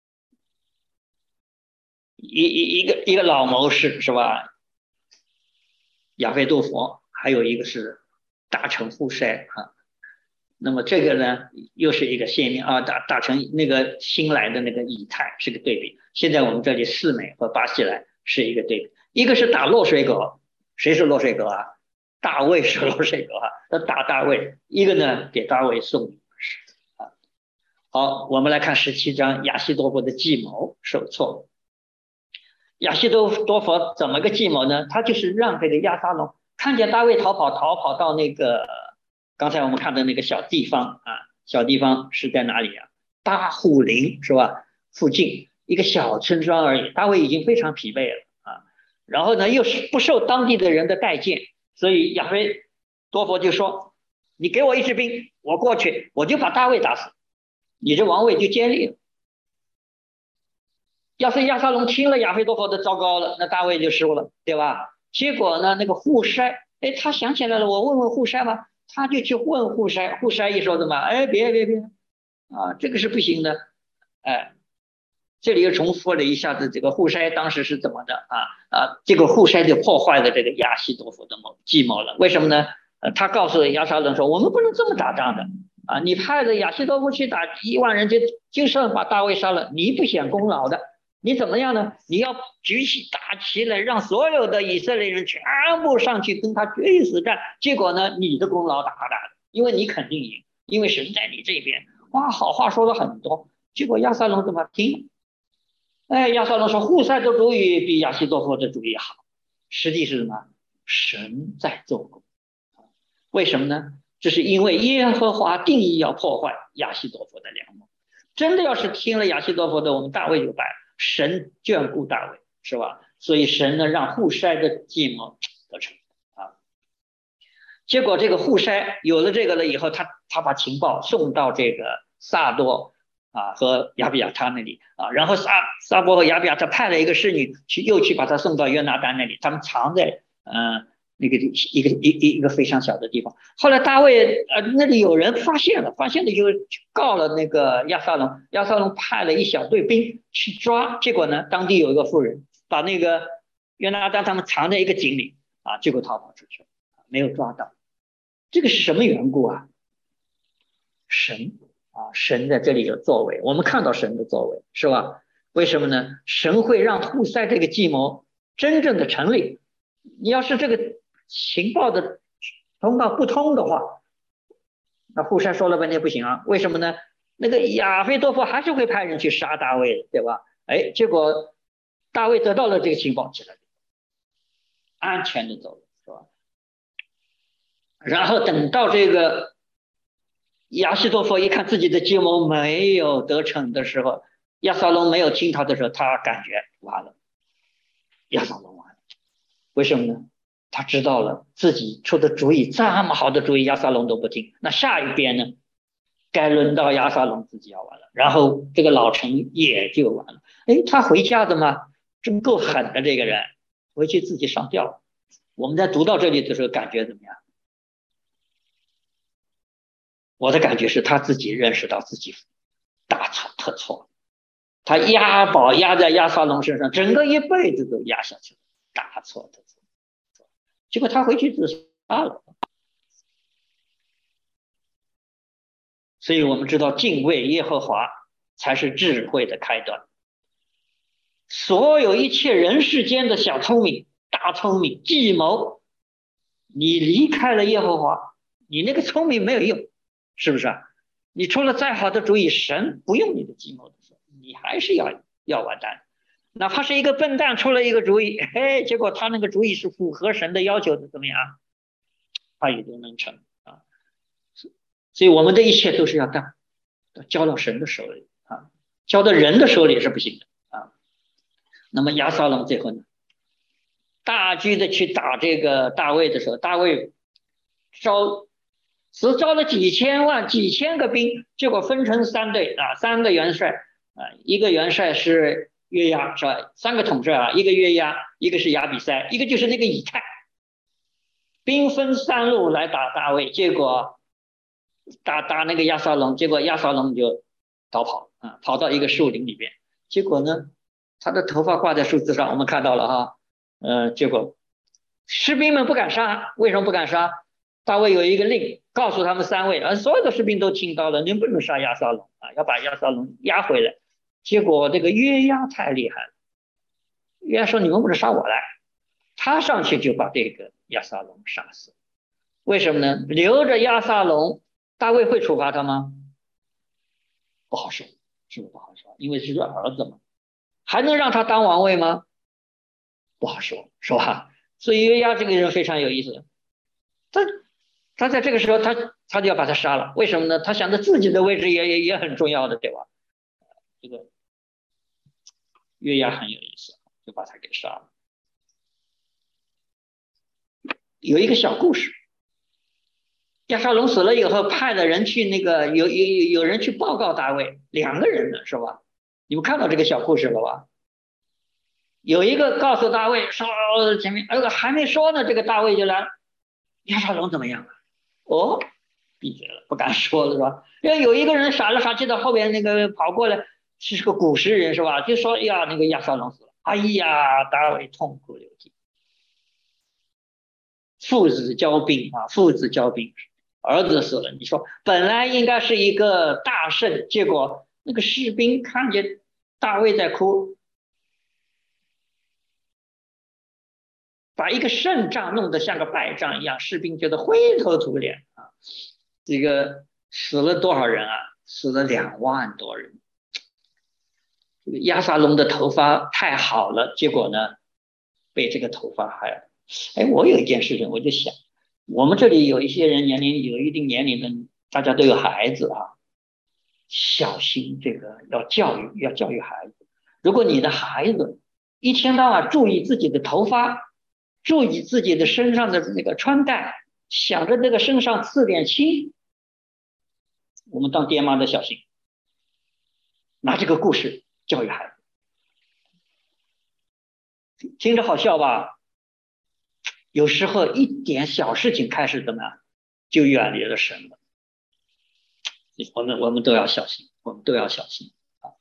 一一一个一个老谋士是吧？亚非多佛，还有一个是大臣户筛啊。那么这个呢，又是一个鲜明啊，大大臣那个新来的那个以太是个对比。现在我们这里四美和巴西莱是一个对比，一个是打落水狗，谁是落水狗啊？大卫是落水狗啊，他打大卫，一个呢给大卫送啊。好，我们来看十七章亚希多弗的计谋受挫。亚希多多弗怎么个计谋呢？他就是让这个亚撒龙看见大卫逃跑，逃跑到那个刚才我们看的那个小地方啊，小地方是在哪里啊？巴户林是吧？附近一个小村庄而已。大卫已经非常疲惫了啊，然后呢又是不受当地的人的待见。所以亚非多弗就说：“你给我一支兵，我过去，我就把大卫打死，你这王位就建立了。”要是亚撒龙听了亚非多弗的，糟糕了，那大卫就输了，对吧？结果呢，那个户筛，哎，他想起来了，我问问户筛吧，他就去问户筛，户筛一说什么？哎，别别别，啊，这个是不行的，哎。这里又重复了一下子这个户筛当时是怎么的啊啊，这个户筛就破坏了这个亚希多弗的谋计谋了。为什么呢？呃，他告诉亚撒龙说，我们不能这么打仗的啊！你派了亚希多弗去打一万人，就就是把大卫杀了，你不显功劳的，你怎么样呢？你要举起大旗来，让所有的以色列人全部上去跟他决一死战。结果呢，你的功劳大大的，因为你肯定赢，因为神在你这边。哇，好话说了很多，结果亚撒龙怎么听？哎，亚撒龙说户筛的主意比亚希多弗的主意好，实际是什么？神在做工。为什么呢？这是因为耶和华定义要破坏亚希多弗的良谋。真的要是听了亚希多弗的，我们大卫就败了。神眷顾大卫，是吧？所以神呢让户筛的计谋得逞啊。结果这个户筛有了这个了以后，他他把情报送到这个撒多啊和亚比亚他那里啊，然后撒撒伯和亚比亚他派了一个侍女去，又去把他送到约拿单那里，他们藏在嗯。呃那个一个一一一个非常小的地方，后来大卫呃那里有人发现了，发现了就告了那个亚撒龙，亚撒龙派了一小队兵去抓，结果呢，当地有一个妇人把那个约拿单他们藏在一个井里啊，结果逃跑出去了，没有抓到。这个是什么缘故啊？神啊，神在这里有作为，我们看到神的作为是吧？为什么呢？神会让户筛这个计谋真正的成立。你要是这个情报的通道不通的话，那户筛说了半天不行啊，为什么呢？那个亚非多弗还是会派人去杀大卫，对吧？哎，结果大卫得到了这个情报起来，安全的走了，是吧？然后等到这个亚希多弗一看自己的计谋没有得逞的时候，亚撒龙没有听他的时候，他感觉完了，亚撒龙完了，为什么呢？他知道了自己出的主意，这么好的主意亚撒龙都不听，那下一边呢，该轮到亚撒龙自己要完了，然后这个老臣也就完了。哎，他回家的嘛，真够狠的这个人，回去自己上吊， 我们在读到这里的时候感觉怎么样？我的感觉是他自己认识到自己大错特错，他押宝压在押沙龙身上，整个一辈子都压下去了，大错特错。结果他回去自杀了。所以我们知道敬畏耶和华才是智慧的开端。所有一切人世间的小聪明、大聪明、计谋，你离开了耶和华，你那个聪明没有用，是不是啊？你出了再好的主意，神不用你的计谋的时候，你还是要要完蛋。哪怕是一个笨蛋出了一个主意，嘿，结果他那个主意是符合神的要求的，怎么样？他也都能成啊。所以我们的一切都是要干，交到神的手里啊，交到人的手里是不行的啊。那么亚撒龙最后呢，大举的去打这个大卫的时候，大卫招只招了几千万、几千个兵，结果分成三队啊，三个元帅啊，一个元帅是约押是吧？三个统帅啊，一个约押，一个是亚比塞，一个就是那个以太，兵分三路来打大卫，结果打打那个亚撒龙，结果亚撒龙就逃跑啊，跑到一个树林里边，结果呢，他的头发挂在树枝上，我们看到了哈，呃，结果士兵们不敢杀，为什么不敢杀？大卫有一个令，告诉他们三位，而所有的士兵都听到了，你们不能杀亚撒龙啊，要把亚撒龙押回来。结果这个约押太厉害了，约押说你们不能杀我来，他上去就把这个亚撒龙杀死。为什么呢？留着亚撒龙，大卫会处罚他吗？不好说，是不是不好说？因为是个儿子嘛，还能让他当王位吗？不好说，是吧？所以约押这个人非常有意思，他他在这个时候他他就要把他杀了，为什么呢？他想着自己的位置也也也很重要的，对吧？这个约押很有意思，就把他给杀了。有一个小故事，亚沙龙死了以后，派的人去那个有有有人去报告大卫，两个人呢，是吧？你们看到这个小故事了吧？有一个告诉大卫说前面，哎呦还没说呢，这个大卫就来，亚沙龙怎么样？哦，闭嘴了，不敢说了是吧？因为有一个人傻了傻气的后边那个跑过来，是个古时人是吧？就说呀，那个亚沙龙死了，哎呀，大卫痛哭流涕，父子交兵啊，父子交兵，儿子死了，你说本来应该是一个大胜，结果那个士兵看见大卫在哭，把一个胜仗弄得像个败仗一样，士兵觉得灰头土脸啊。这个死了多少人啊？死了两万多人。这个亚撒龙的头发太好了，结果呢，被这个头发害了。哎，我有一件事情，我就想，我们这里有一些人年龄有一定年龄的，大家都有孩子啊，小心这个要教育，要教育孩子。如果你的孩子一天到晚注意自己的头发，注意自己的身上的那个穿戴，想着那个身上刺点青，我们当爹妈的小心，拿这个故事教育孩子，听着好笑吧？有时候一点小事情开始怎么样，就远离了神了。我们我们都要小心，我们都要小心啊！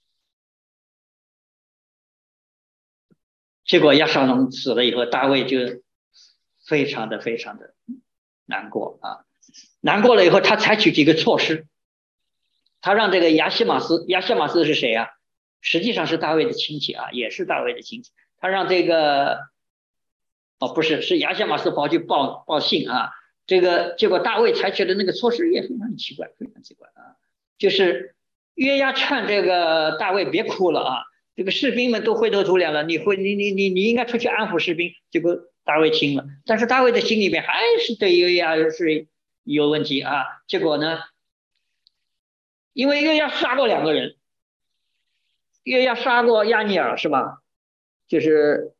结果亚沙龙死了以后，大卫就非常的非常的难过啊！难过了以后，他采取几个措施，他让这个亚西马斯，亚西马斯是谁啊？实际上是大卫的亲戚啊，也是大卫的亲戚。他让这个，哦，不是，是亚西马斯跑去报报信啊。这个结果大卫采取的那个措施也非常奇怪，非常奇怪啊，就是约押劝这个大卫别哭了啊，这个士兵们都灰头土脸了，你会你你你你应该出去安抚士兵。结果大卫听了，但是大卫的心里面还是对约押是有问题啊。结果呢，因为约押杀过两个人，约押杀过亚尼尔是吧？就是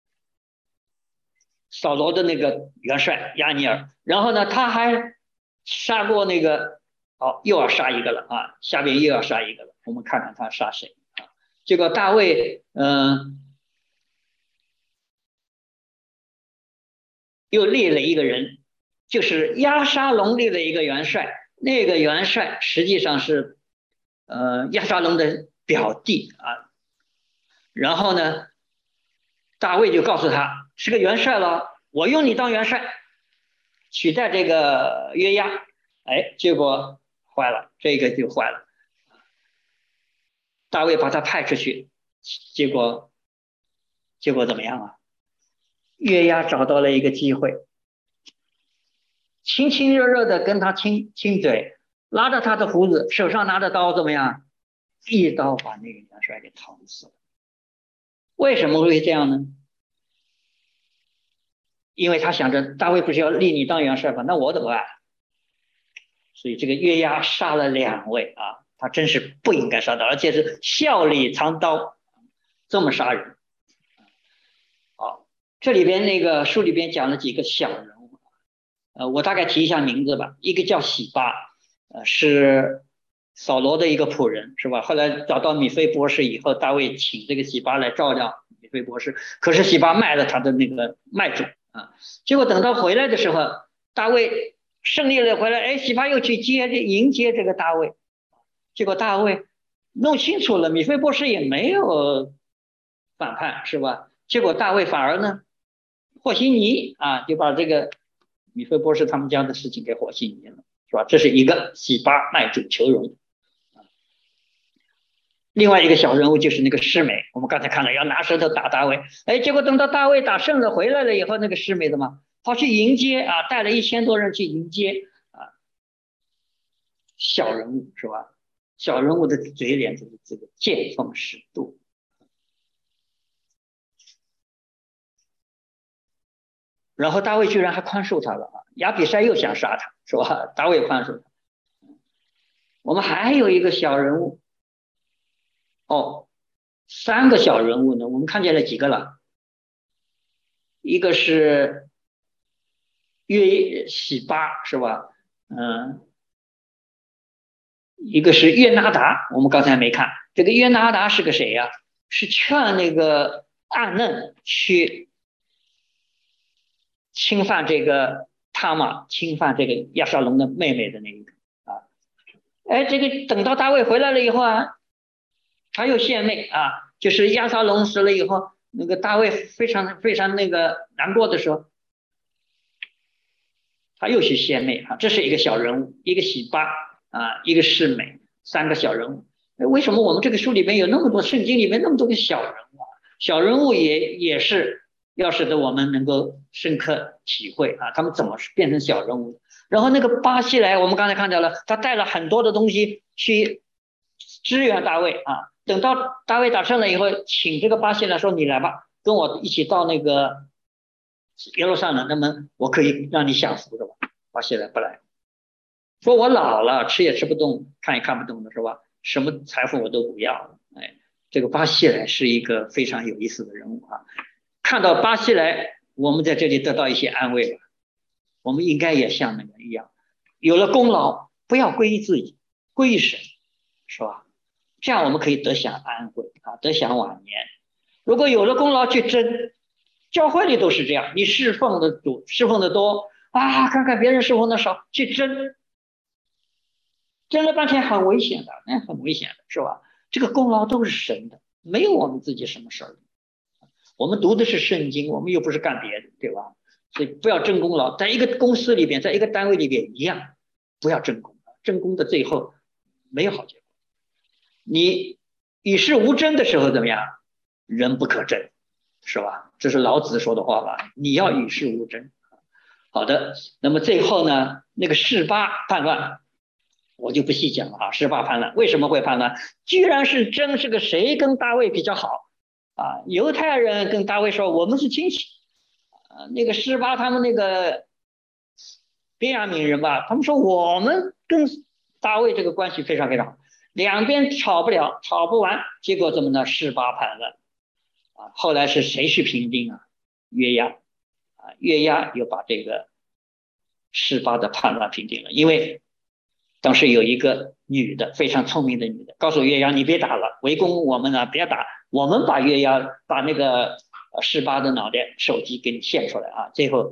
扫罗的那个元帅亚尼尔，然后呢，他还杀过那个，好，又要杀一个了啊，下边又要杀一个了，我们看看他杀谁啊？结果大卫，嗯、呃， 又立了一个人，就是押沙龙立了一个元帅，那个元帅实际上是呃押沙龙的表弟啊。然后呢，大卫就告诉他是个元帅了，我用你当元帅，取代这个约押。哎，结果坏了，这个就坏了。大卫把他派出去，结果结果怎么样啊？约押找到了一个机会，亲亲热热的跟他亲亲嘴，拉着他的胡子，手上拿着刀，怎么样？一刀把那个元帅给捅死了。为什么会这样呢？因为他想着大卫不是要立你当元帅吗？那我怎么办？所以这个约押杀了两位啊，他真是不应该杀的，而且是笑里藏刀，这么杀人。好，这里边那个书里边讲了几个小人物，呃，我大概提一下名字吧。一个叫洗巴，呃，是扫罗的一个仆人，是吧？后来找到米非波士以后，大卫请这个洗巴来照料米非波士，可是洗巴卖了他的那个卖主啊。结果等到回来的时候，大卫胜利了回来，哎，洗巴又去接迎接这个大卫，结果大卫弄清楚了，米非波士也没有反叛，是吧？结果大卫反而呢，和稀泥啊，就把这个米非波士他们家的事情给和稀泥了，是吧？这是一个洗巴卖主求荣。另外一个小人物就是那个示每，我们刚才看了要拿舌头打大卫，哎，结果等到大卫打胜了回来了以后，那个示每怎么跑去迎接啊？带了一千多人去迎接啊，小人物是吧？小人物的嘴脸就是这个见风使舵。然后大卫居然还宽恕他了啊！亚比筛又想杀他，是吧？大卫宽恕他。我们还有一个小人物，哦，三个小人物呢，我们看见了几个了？一个是约洗巴，是吧？嗯，一个是约拿达，我们刚才没看。这个约拿达是个谁呀？是劝那个暗嫩去侵犯这个他玛，侵犯这个亚沙龙的妹妹的那一个啊。哎，这个等到大卫回来了以后啊，他又献媚啊，就是亚沙龙死了以后，那个大卫非常非常那个难过的时候，他又去献媚啊。这是一个小人物，一个洗巴啊，一个示每，三个小人物。为什么我们这个书里面有那么多，圣经里面那么多个小人物啊？小人物也也是要使得我们能够深刻体会啊，他们怎么变成小人物的。然后那个巴西来，我们刚才看到了，他带了很多的东西去支援大卫啊。等到大卫打胜了以后，请这个巴西来说：“你来吧，跟我一起到那个耶路撒冷，那么我可以让你享福的吧？”巴西来不来，说我老了，吃也吃不动，看也看不动的是吧？什么财富我都不要了。哎，这个巴西来是一个非常有意思的人物啊。看到巴西来，我们在这里得到一些安慰了。我们应该也像那个一样，有了功劳，不要归于自己，归于神，是吧？这样我们可以得享安慰啊，得享晚年。如果有了功劳去争，教会里都是这样，你侍奉的主，侍奉的多啊，看看别人侍奉的少，去争，争了半天很危险的，那很危险的，是吧？这个功劳都是神的，没有我们自己什么事儿。我们读的是圣经，我们又不是干别的，对吧？所以不要争功劳，在一个公司里边，在一个单位里边一样，不要争功，争功的最后没有好结果。你与世无争的时候怎么样？人不可争，是吧？这是老子说的话吧？你要与世无争。好的，那么最后呢，那个示巴叛乱，我就不细讲了啊。示巴叛乱为什么会叛乱？居然是争是个谁跟大卫比较好啊？犹太人跟大卫说我们是亲戚。啊，那个示巴他们那个便雅悯人吧，他们说我们跟大卫这个关系非常非常好，两边吵不了，吵不完，结果怎么呢？示巴叛乱啊，后来是谁去平定啊？约押啊，约押又把这个示巴的叛乱平定了，因为当时有一个女的非常聪明的女的，告诉约押你别打了，围攻我们啊，别打，我们把约押把那个示巴的脑袋手机给你献出来啊，最后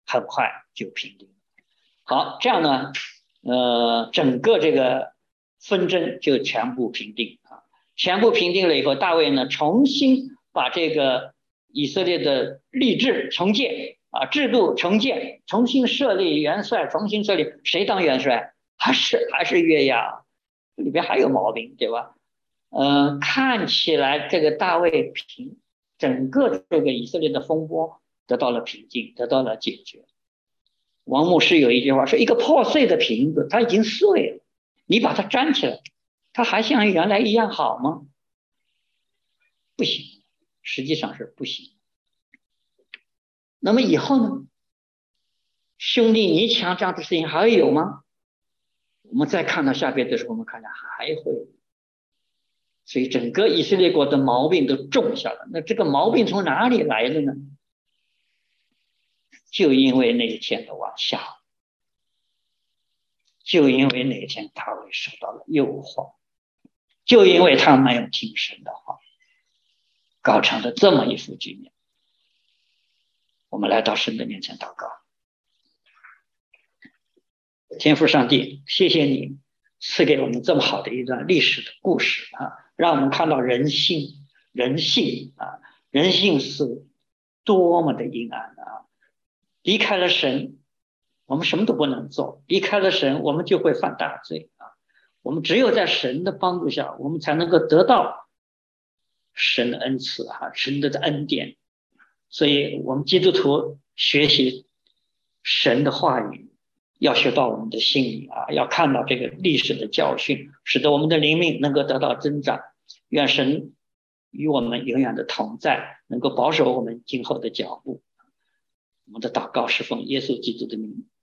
很快就平定。好，这样呢，呃，整个这个纷争就全部平定啊，全部平定了以后，大卫呢重新把这个以色列的吏治重建啊，制度重建，重新设立元帅，重新设立谁当元帅？还是还是约押，里边还有毛病，对吧？呃，看起来这个大卫平整个这个以色列的风波得到了平静，得到了解决。王牧师有一句话说：“一个破碎的瓶子，它已经碎了，你把它粘起来，它还像原来一样好吗？不行，实际上是不行。那么以后呢？兄弟你抢这样的事情还有吗？我们再看到下边的时候，我们看见还会。所以整个以色列国的毛病都种下了。那这个毛病从哪里来的呢？就因为那一天的晚霞，就因为那一天大卫受到了诱惑，就因为他没有听神的话，搞成了这么一副局面。我们来到神的面前祷告。天父上帝，谢谢你赐给我们这么好的一段历史的故事啊，让我们看到人性，人性啊，人性是多么的阴暗啊！离开了神，我们什么都不能做；离开了神，我们就会犯大罪啊！我们只有在神的帮助下，我们才能够得到神的恩赐啊，神的恩典。所以，我们基督徒学习神的话语，要学到我们的心里啊，要看到这个历史的教训，使得我们的灵命能够得到增长。愿神与我们永远的同在，能够保守我们今后的脚步。我们的祷告是奉耶稣基督的名。